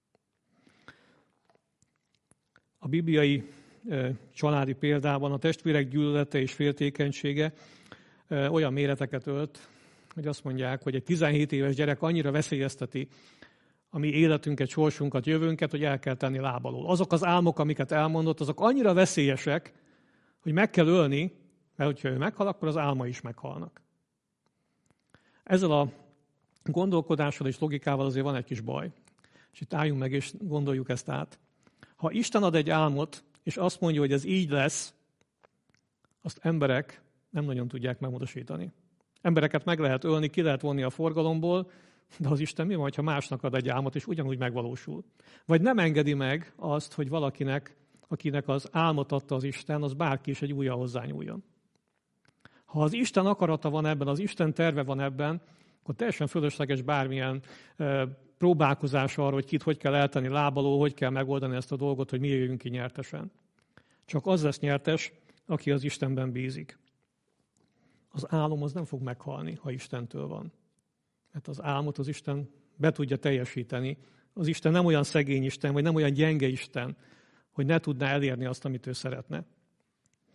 A bibliai e, családi példában a testvérek gyűlölete és féltékenysége e, olyan méreteket ölt, hogy azt mondják, hogy egy tizenhét éves gyerek annyira veszélyezteti a mi életünket, sorsunkat, jövőnket, hogy el kell tenni láb alól. Azok az álmok, amiket elmondott, azok annyira veszélyesek, hogy meg kell ölni, mert hogyha ő meghal, akkor az álma is meghalnak. Ezzel a gondolkodással és logikával azért van egy kis baj. És itt álljunk meg, és gondoljuk ezt át. Ha Isten ad egy álmot, és azt mondja, hogy ez így lesz, azt emberek nem nagyon tudják megmódosítani. Embereket meg lehet ölni, ki lehet vonni a forgalomból, de az Isten mi van, ha másnak ad egy álmot, és ugyanúgy megvalósul? Vagy nem engedi meg azt, hogy valakinek, akinek az álmot adta az Isten, az bárki is egy újjal hozzányúljon. Ha az Isten akarata van ebben, az Isten terve van ebben, akkor teljesen fölösleges bármilyen e, próbálkozás arra, hogy kit hogy kell eltenni lábaló, hogy kell megoldani ezt a dolgot, hogy mi jöjjünk ki nyertesen. Csak az lesz nyertes, aki az Istenben bízik. Az álom az nem fog meghalni, ha Istentől van. Mert az álmot az Isten be tudja teljesíteni. Az Isten nem olyan szegény Isten, vagy nem olyan gyenge Isten, hogy ne tudná elérni azt, amit ő szeretne.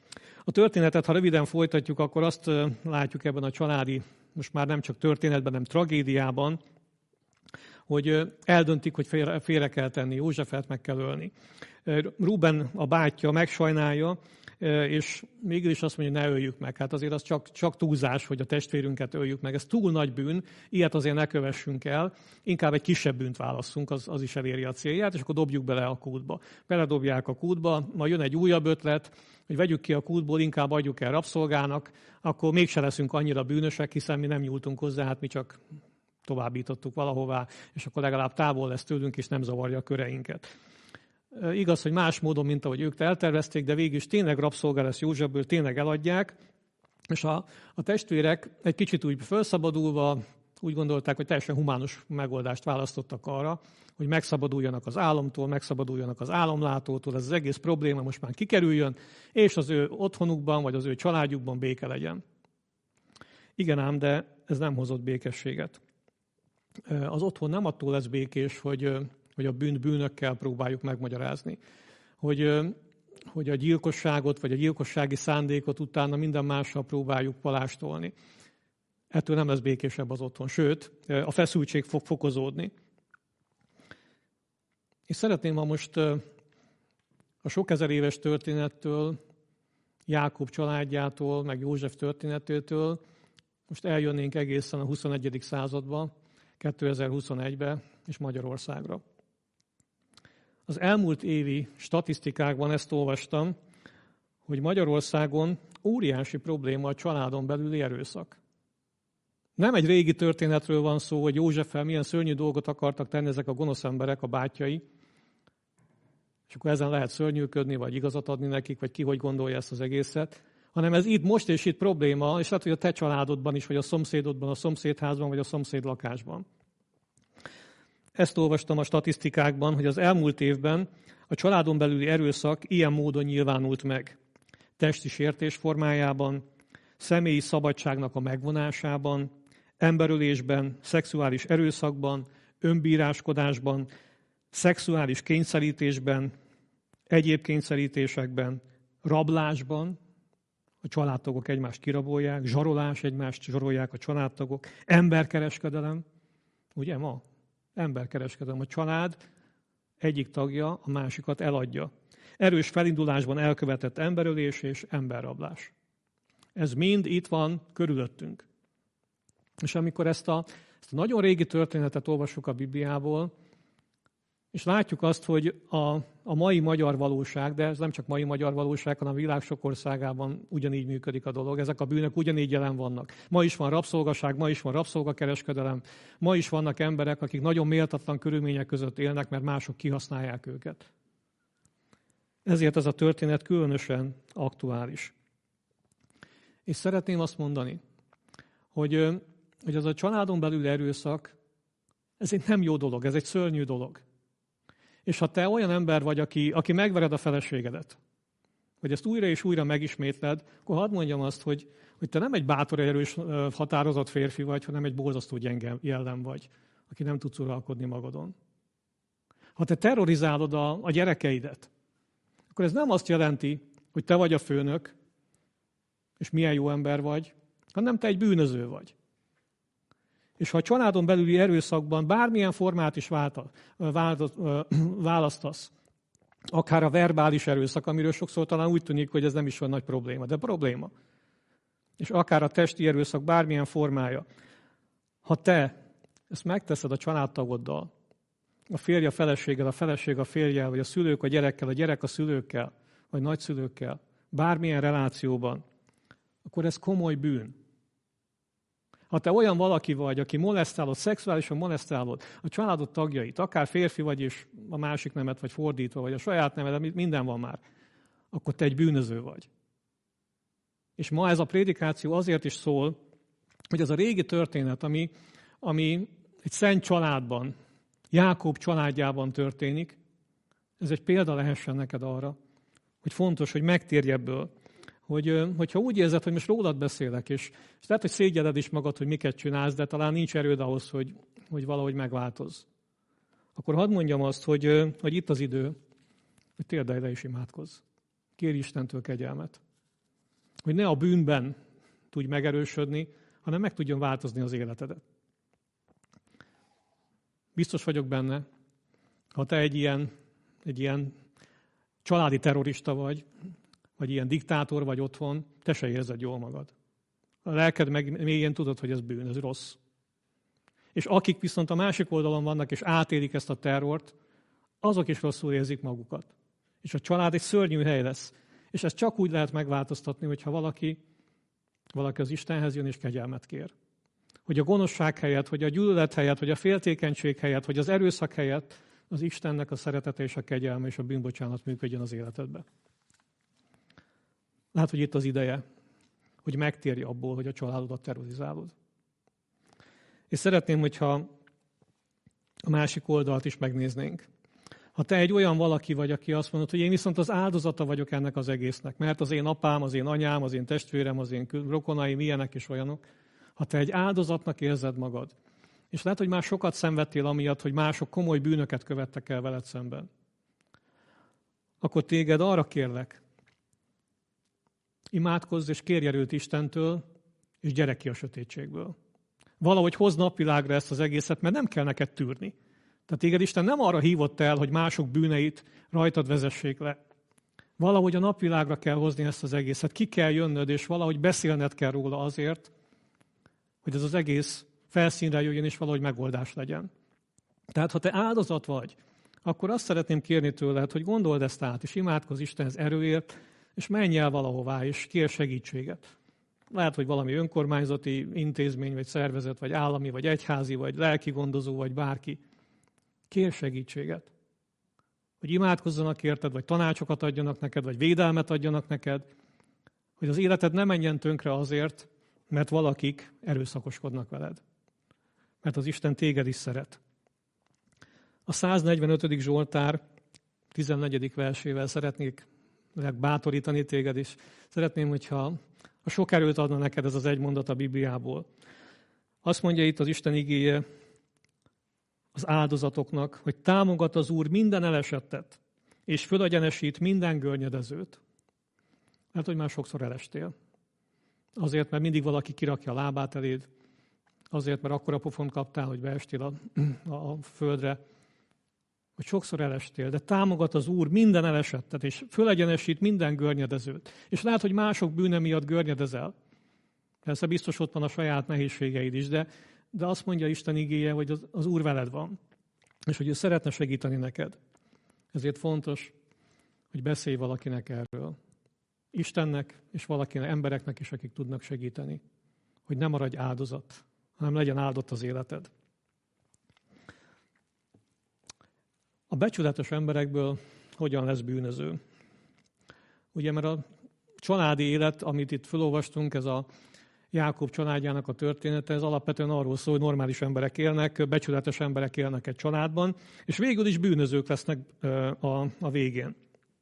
A történetet, ha röviden folytatjuk, akkor azt látjuk ebben a családi, most már nem csak történetben, hanem tragédiában, hogy eldöntik, hogy félre, félre kell tenni, Józsefet meg kell ölni. Ruben a bátyja megsajnálja, és mégis azt mondja, hogy ne öljük meg. Hát azért az csak, csak túlzás, hogy a testvérünket öljük meg. Ez túl nagy bűn, ilyet azért ne kövessünk el. Inkább egy kisebb bűnt válasszunk, az, az is eléri a célját, és akkor dobjuk bele a kútba. Beledobják a kútba, majd jön egy újabb ötlet, hogy vegyük ki a kútból, inkább adjuk el rabszolgának, akkor mégse leszünk annyira bűnösek, hiszen mi nem nyúltunk hozzá, hát mi csak továbbítottuk valahová, és akkor legalább távol lesz tőlünk, és nem zavarja a köreinket. Igaz, hogy más módon, mint ahogy ők eltervezték, de végül is tényleg rabszolga lesz Józsefből, tényleg eladják, és a, a testvérek egy kicsit úgy felszabadulva úgy gondolták, hogy teljesen humánus megoldást választottak arra, hogy megszabaduljanak az álomtól, megszabaduljanak az álomlátótól, ez az egész probléma most már kikerüljön, és az ő otthonukban, vagy az ő családjukban béke legyen. Igen ám, de ez nem hozott békességet. Az otthon nem attól lesz békés, hogy, hogy a bűnt bűnökkel próbáljuk megmagyarázni. Hogy, hogy a gyilkosságot, vagy a gyilkossági szándékot utána minden mással próbáljuk palástolni. Ettől nem lesz békésebb az otthon. Sőt, a feszültség fog fokozódni. És szeretném, ha most a sok ezer éves történettől, Jákob családjától, meg József történetétől most eljönnénk egészen a huszonegyedik századba, kétezer-huszonegybe és Magyarországra. Az elmúlt évi statisztikákban ezt olvastam, hogy Magyarországon óriási probléma a családon belüli erőszak. Nem egy régi történetről van szó, hogy Józseffel milyen szörnyű dolgot akartak tenni ezek a gonosz emberek, a bátyjai, és akkor ezen lehet szörnyűködni, vagy igazat adni nekik, vagy ki hogy gondolja ezt az egészet, hanem ez itt most és itt probléma, és lehet, hogy a te családodban is, vagy a szomszédodban, a szomszédházban, vagy a szomszéd lakásban. Ezt olvastam a statisztikákban, hogy az elmúlt évben a családon belüli erőszak ilyen módon nyilvánult meg. Testi sértés formájában, személyi szabadságnak a megvonásában, emberölésben, szexuális erőszakban, önbíráskodásban, szexuális kényszerítésben, egyéb kényszerítésekben, rablásban, a családtagok egymást kirabolják, zsarolás, egymást zsarolják a családtagok, emberkereskedelem, ugye ma? Emberkereskedelem. A család egyik tagja a másikat eladja. Erős felindulásban elkövetett emberölés és emberrablás. Ez mind itt van körülöttünk. És amikor ezt a, ezt a nagyon régi történetet olvassuk a Bibliából, és látjuk azt, hogy a, a mai magyar valóság, de ez nem csak mai magyar valóság, hanem a világ sok országában ugyanígy működik a dolog. Ezek a bűnök ugyanígy jelen vannak. Ma is van rabszolgaság, ma is van rabszolgakereskedelem, ma is vannak emberek, akik nagyon méltatlan körülmények között élnek, mert mások kihasználják őket. Ezért ez a történet különösen aktuális. És szeretném azt mondani, hogy, hogy az a családon belül erőszak, ez egy nem jó dolog, ez egy szörnyű dolog. És ha te olyan ember vagy, aki, aki megvered a feleségedet, hogy ezt újra és újra megismétled, akkor hadd mondjam azt, hogy, hogy te nem egy bátor, erős, határozott férfi vagy, hanem egy borzasztó gyenge jellem vagy, aki nem tudsz uralkodni magadon. Ha te terrorizálod a, a gyerekeidet, akkor ez nem azt jelenti, hogy te vagy a főnök, és milyen jó ember vagy, hanem te egy bűnöző vagy. És ha a családon belüli erőszakban bármilyen formát is választasz, akár a verbális erőszak, amiről sokszor talán úgy tűnik, hogy ez nem is olyan nagy probléma, de probléma. És akár a testi erőszak bármilyen formája. Ha te ezt megteszed a családtagoddal, a férje a feleséggel, a feleség a férjel, vagy a szülők a gyerekkel, a gyerek a szülőkkel, vagy nagyszülőkkel, bármilyen relációban, akkor ez komoly bűn. Ha te olyan valaki vagy, aki molesztálod, szexuálisan molesztálod a családod tagjait, akár férfi vagy, és a másik nemet, vagy fordítva, vagy a saját nemed, minden van már, akkor te egy bűnöző vagy. És ma ez a prédikáció azért is szól, hogy ez a régi történet, ami, ami egy szent családban, Jákob családjában történik, ez egy példa lehessen neked arra, hogy fontos, hogy megtérj ebből. Hogy, hogyha úgy érzed, hogy most rólad beszélek, és, és lehet, hogy szégyelled is magad, hogy miket csinálsz, de talán nincs erőd ahhoz, hogy, hogy valahogy megváltozz. Akkor hadd mondjam azt, hogy, hogy itt az idő, hogy térdelj le és imádkozz. Kérj Istentől kegyelmet. hogy ne a bűnben tudj megerősödni, hanem meg tudjon változni az életedet. Biztos vagyok benne, ha te egy ilyen, egy ilyen családi terrorista vagy, vagy ilyen diktátor vagy otthon, te se érzed jól magad. A lelked meg mélyen tudod, hogy ez bűn, ez rossz. És akik viszont a másik oldalon vannak, és átélik ezt a terrort, azok is rosszul érzik magukat. És a család egy szörnyű hely lesz. És ezt csak úgy lehet megváltoztatni, hogyha valaki, valaki az Istenhez jön és kegyelmet kér. Hogy a gonoszság helyett, hogy a gyűlölet helyett, hogy a féltékenység helyett, hogy az erőszak helyett az Istennek a szeretete és a kegyelme és a bűnbocsánat működjön az életedbe. Lehet, hogy itt az ideje, hogy megtérj abból, hogy a családodat terrorizálod. És szeretném, hogyha a másik oldalt is megnéznénk. Ha te egy olyan valaki vagy, aki azt mondod, hogy én viszont az áldozata vagyok ennek az egésznek, mert az én apám, az én anyám, az én testvérem, az én rokonaim ilyenek és olyanok, ha te egy áldozatnak érzed magad, és lehet, hogy már sokat szenvedtél amiatt, hogy mások komoly bűnöket követtek el veled szemben, akkor téged arra kérlek, imádkozz és kérj erőt Istentől, és gyere ki a sötétségből. Valahogy hozd napvilágra ezt az egészet, mert nem kell neked tűrni. Tehát téged Isten nem arra hívott el, hogy mások bűneit rajtad vezessék le. Valahogy a napvilágra kell hozni ezt az egészet. Ki kell jönnöd, és valahogy beszélned kell róla azért, hogy ez az egész felszínre jöjjön, és valahogy megoldás legyen. Tehát ha te áldozat vagy, akkor azt szeretném kérni tőled, hogy gondold ezt át, és imádkozz Istenhez erőért, és menj el valahová, és kér segítséget. Lehet, hogy valami önkormányzati intézmény, vagy szervezet, vagy állami, vagy egyházi, vagy lelkigondozó, vagy bárki. Kér segítséget. Hogy imádkozzanak érted, vagy tanácsokat adjanak neked, vagy védelmet adjanak neked, hogy az életed ne menjen tönkre azért, mert valakik erőszakoskodnak veled. Mert az Isten téged is szeret. A száznegyvenötödik Zsoltár tizennegyedik versével szeretnék bátorítani téged is. Szeretném, hogyha a sok erőt adna neked ez az egy mondat a Bibliából. Azt mondja itt az Isten igéje az áldozatoknak, hogy támogat az Úr minden elesettet, és fölegyenesít minden görnyedezőt. Lehet, hogy már sokszor elestél. Azért, mert mindig valaki kirakja a lábát eléd, azért, mert akkora pofont kaptál, hogy beestél a, a, a földre, hogy sokszor elestél, de támogat az Úr minden elesettet, és fölegyenesít minden görnyedezőt. És lehet, hogy mások bűne miatt görnyedezel. Persze biztos ott van a saját nehézségeid is, de, de azt mondja Isten igéje, hogy az, az Úr veled van, és hogy ő szeretne segíteni neked. Ezért fontos, hogy beszélj valakinek erről. Istennek, és valakinek, embereknek is, akik tudnak segíteni. Hogy ne maradj áldozat, hanem legyen áldott az életed. A becsületes emberekből hogyan lesz bűnöző? Ugye, mert a családi élet, amit itt felolvastunk, ez a Jákob családjának a története, ez alapvetően arról szól, hogy normális emberek élnek, becsületes emberek élnek egy családban, és végül is bűnözők lesznek a, a végén.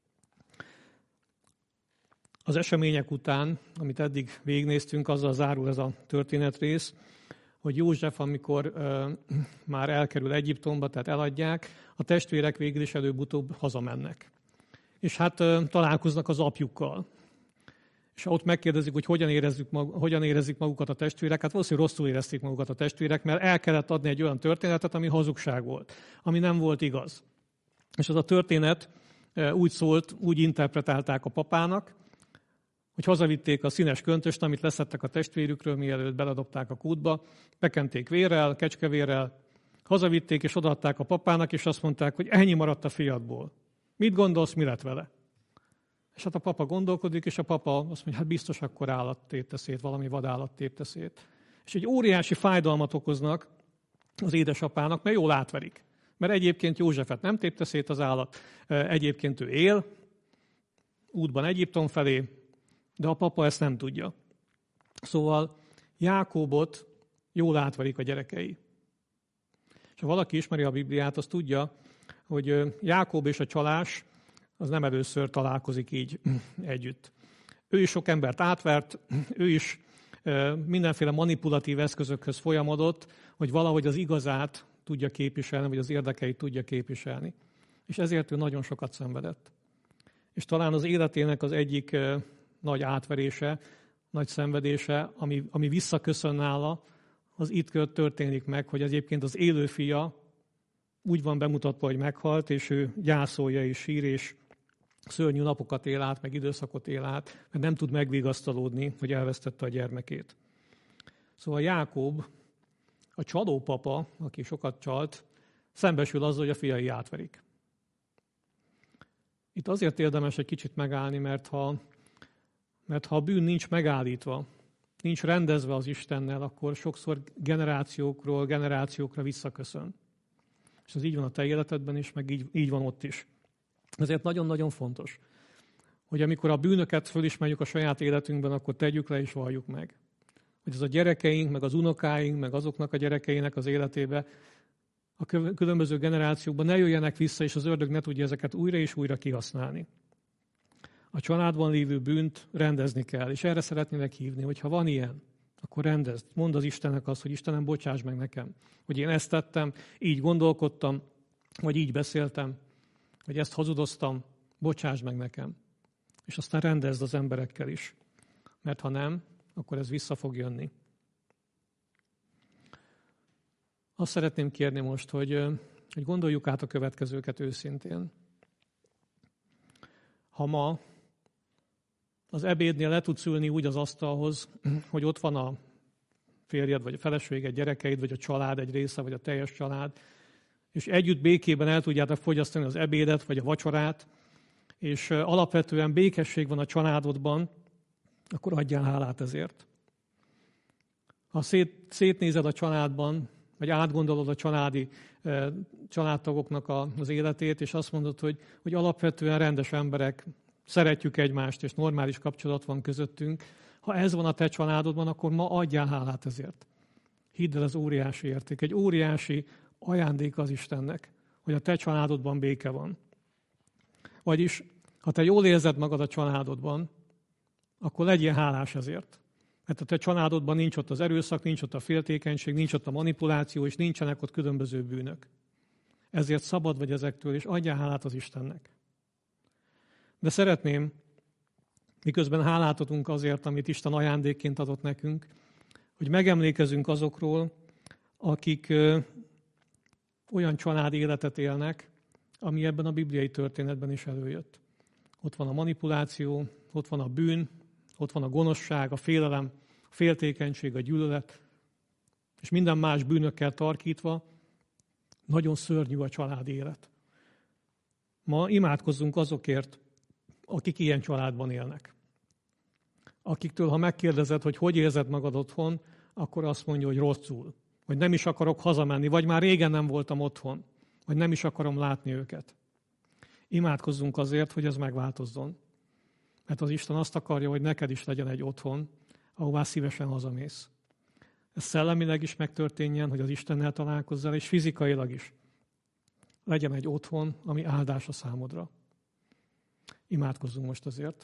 Az események után, amit eddig végignéztünk, azzal zárul ez a történetrész, hogy József, amikor uh, már elkerül Egyiptomba, tehát eladják, a testvérek végül is előbb-utóbb hazamennek. És hát uh, találkoznak az apjukkal. És ott megkérdezik, hogy hogyan, érezzük mag- hogyan érezik magukat a testvérek, hát valószínűleg rosszul érezték magukat a testvérek, mert el kellett adni egy olyan történetet, ami hazugság volt, ami nem volt igaz. És az a történet uh, úgy szólt, úgy interpretálták a papának, hogy hazavitték a színes köntöst, amit leszedtek a testvérükről, mielőtt beledobták a kútba, bekenték vérrel, kecskevérrel, hazavitték és odaadták a papának, és azt mondták, hogy ennyi maradt a fiadból. Mit gondolsz, mi lett vele? És hát a papa gondolkodik, és a papa azt mondja, hát biztos akkor állat tépte szét, valami vadállat tépte szét. És egy óriási fájdalmat okoznak az édesapának, mert jól átverik. Mert egyébként Józsefet nem tépte szét az állat, egyébként ő él, útban Egyiptom felé, de a papa ezt nem tudja. Szóval Jákóbot jól átverik a gyerekei. És ha valaki ismeri a Bibliát, az tudja, hogy Jákób és a csalás az nem először találkozik így együtt. Ő is sok embert átvert, ő is mindenféle manipulatív eszközökhöz folyamodott, hogy valahogy az igazát tudja képviselni, vagy az érdekeit tudja képviselni. És ezért ő nagyon sokat szenvedett. És talán az életének az egyik nagy átverése, nagy szenvedése, ami, ami visszaköszön nála, az itt történik meg, hogy egyébként az élő fia úgy van bemutatva, hogy meghalt, és ő gyászolja és sír, és szörnyű napokat él át, meg időszakot él át, mert nem tud megvigasztalódni, hogy elvesztette a gyermekét. Szóval Jákob, a csalópapa, aki sokat csalt, szembesül azzal, hogy a fiai átverik. Itt azért érdemes egy kicsit megállni, mert ha, mert ha a bűn nincs megállítva, nincs rendezve az Istennel, akkor sokszor generációkról generációkra visszaköszön. És ez így van a te életedben is, meg így, így van ott is. Ezért nagyon-nagyon fontos, hogy amikor a bűnöket fölismerjük a saját életünkben, akkor tegyük le és valljuk meg. Hogy ez a gyerekeink, meg az unokáink, meg azoknak a gyerekeinek az életébe, a különböző generációkban ne jöjjenek vissza, és az ördög ne tudja ezeket újra és újra kihasználni. A családban lévő bűnt rendezni kell, és erre szeretnélek hívni, hogy ha van ilyen, akkor rendezd. Mondd az Istennek azt, hogy Istenem, bocsáss meg nekem, hogy én ezt tettem, így gondolkodtam, vagy így beszéltem, hogy ezt hazudoztam, bocsáss meg nekem. És aztán rendezd az emberekkel is. Mert ha nem, akkor ez vissza fog jönni. Azt szeretném kérni most, hogy, hogy gondoljuk át a következőket őszintén. Ha ma az ebédnél le tudsz ülni úgy az asztalhoz, hogy ott van a férjed, vagy a feleséged, gyerekeid, vagy a család egy része, vagy a teljes család, és együtt békében el tudjátok fogyasztani az ebédet, vagy a vacsorát, és alapvetően békesség van a családodban, akkor adjál hálát ezért. Ha szét, szétnézed a családban, vagy átgondolod a családi családtagoknak az életét, és azt mondod, hogy, hogy alapvetően rendes emberek, szeretjük egymást, és normális kapcsolat van közöttünk. Ha ez van a te családodban, akkor ma adjál hálát ezért. Hidd el, ez óriási érték. Egy óriási ajándék az Istennek, hogy a te családodban béke van. Vagyis, ha te jól érzed magad a családodban, akkor legyél hálás ezért. Mert a te családodban nincs ott az erőszak, nincs ott a féltékenység, nincs ott a manipuláció, és nincsenek ott különböző bűnök. Ezért szabad vagy ezektől, és adjál hálát az Istennek. De szeretném, miközben hálát adunk azért, amit Isten ajándékként adott nekünk, hogy megemlékezünk azokról, akik ö, olyan családi életet élnek, ami ebben a bibliai történetben is előjött. Ott van a manipuláció, ott van a bűn, ott van a gonoszság, a félelem, a féltékenység, a gyűlölet, és minden más bűnökkel tarkítva nagyon szörnyű a családi élet. Ma imádkozzunk azokért, akik ilyen családban élnek. Akiktől, ha megkérdezed, hogy hogy érzed magad otthon, akkor azt mondja, hogy rosszul, vagy nem is akarok hazamenni, vagy már régen nem voltam otthon, vagy nem is akarom látni őket. Imádkozzunk azért, hogy ez megváltozzon. Mert az Isten azt akarja, hogy neked is legyen egy otthon, ahová szívesen hazamész. Ez szellemileg is megtörténjen, hogy az Istennel találkozzál, és fizikailag is. Legyen egy otthon, ami áldás a számodra. Imádkozzunk most azért.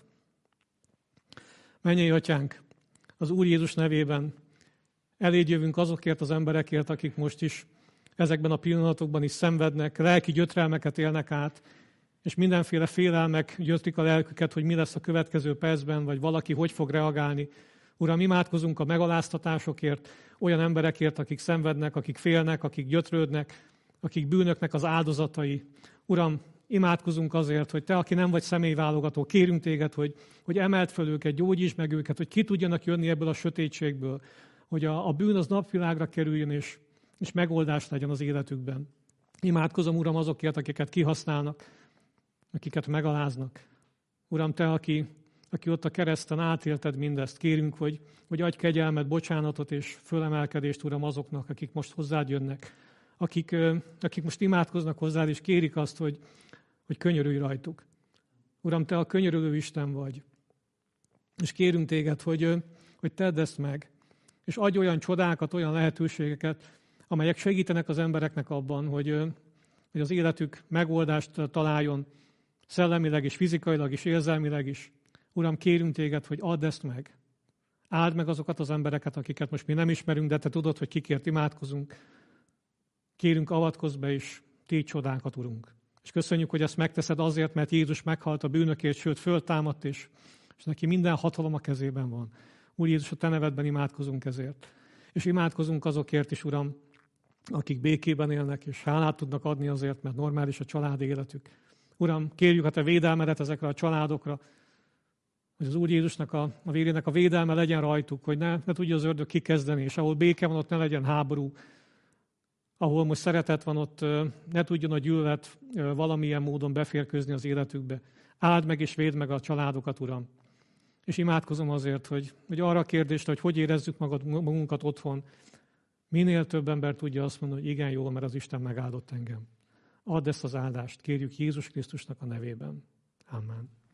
Mennyei Atyánk, az Úr Jézus nevében eléd jövünk azokért az emberekért, akik most is ezekben a pillanatokban is szenvednek, lelki gyötrelmeket élnek át, és mindenféle félelmek gyötrik a lelküket, hogy mi lesz a következő percben, vagy valaki hogy fog reagálni. Uram, imádkozunk a megaláztatásokért, olyan emberekért, akik szenvednek, akik félnek, akik gyötrődnek, akik bűnöknek az áldozatai. Uram, imádkozunk azért, hogy Te, aki nem vagy személyválogató, kérünk Téged, hogy, hogy emeld föl őket, gyógyíts meg őket, hogy ki tudjanak jönni ebből a sötétségből, hogy a, a bűn az napvilágra kerüljön, és, és megoldás legyen az életükben. Imádkozom, Uram, azokért, akiket kihasználnak, akiket megaláznak. Uram, Te, aki, aki ott a kereszten átélted mindezt, kérünk, hogy, hogy adj kegyelmet, bocsánatot és fölemelkedést, Uram, azoknak, akik most hozzád jönnek, akik, akik most imádkoznak hozzád, és kérik azt, hogy, hogy könyörülj rajtuk. Uram, Te a könyörülő Isten vagy. És kérünk Téged, hogy, hogy tedd ezt meg, és adj olyan csodákat, olyan lehetőségeket, amelyek segítenek az embereknek abban, hogy, hogy az életük megoldást találjon, szellemileg is, fizikailag is, érzelmileg is. Uram, kérünk Téged, hogy add ezt meg. Áld meg azokat az embereket, akiket most mi nem ismerünk, de Te tudod, hogy kikért imádkozunk. Kérünk, avatkozz be is, tégy csodákat, Urunk. És köszönjük, hogy ezt megteszed azért, mert Jézus meghalt a bűnökért, sőt, föltámadt, és és neki minden hatalom a kezében van. Úr Jézus, a te nevedben imádkozunk ezért. És imádkozunk azokért is, Uram, akik békében élnek, és hálát tudnak adni azért, mert normális a családi életük. Uram, kérjük a te védelmedet ezekre a családokra, hogy az Úr Jézusnak a, a vérének a védelme legyen rajtuk, hogy ne, ne tudja az ördög kikezdeni, és ahol béke van, ott ne legyen háború. Ahol most szeretet van, ott ne tudjon a gyűlölet valamilyen módon beférkőzni az életükbe. Áld meg és védd meg a családokat, Uram. És imádkozom azért, hogy, hogy arra a kérdésre, hogy hogy érezzük magad, magunkat otthon, minél több ember tudja azt mondani, hogy igen, jól, mert az Isten megáldott engem. Add ezt az áldást, kérjük Jézus Krisztusnak a nevében. Amen.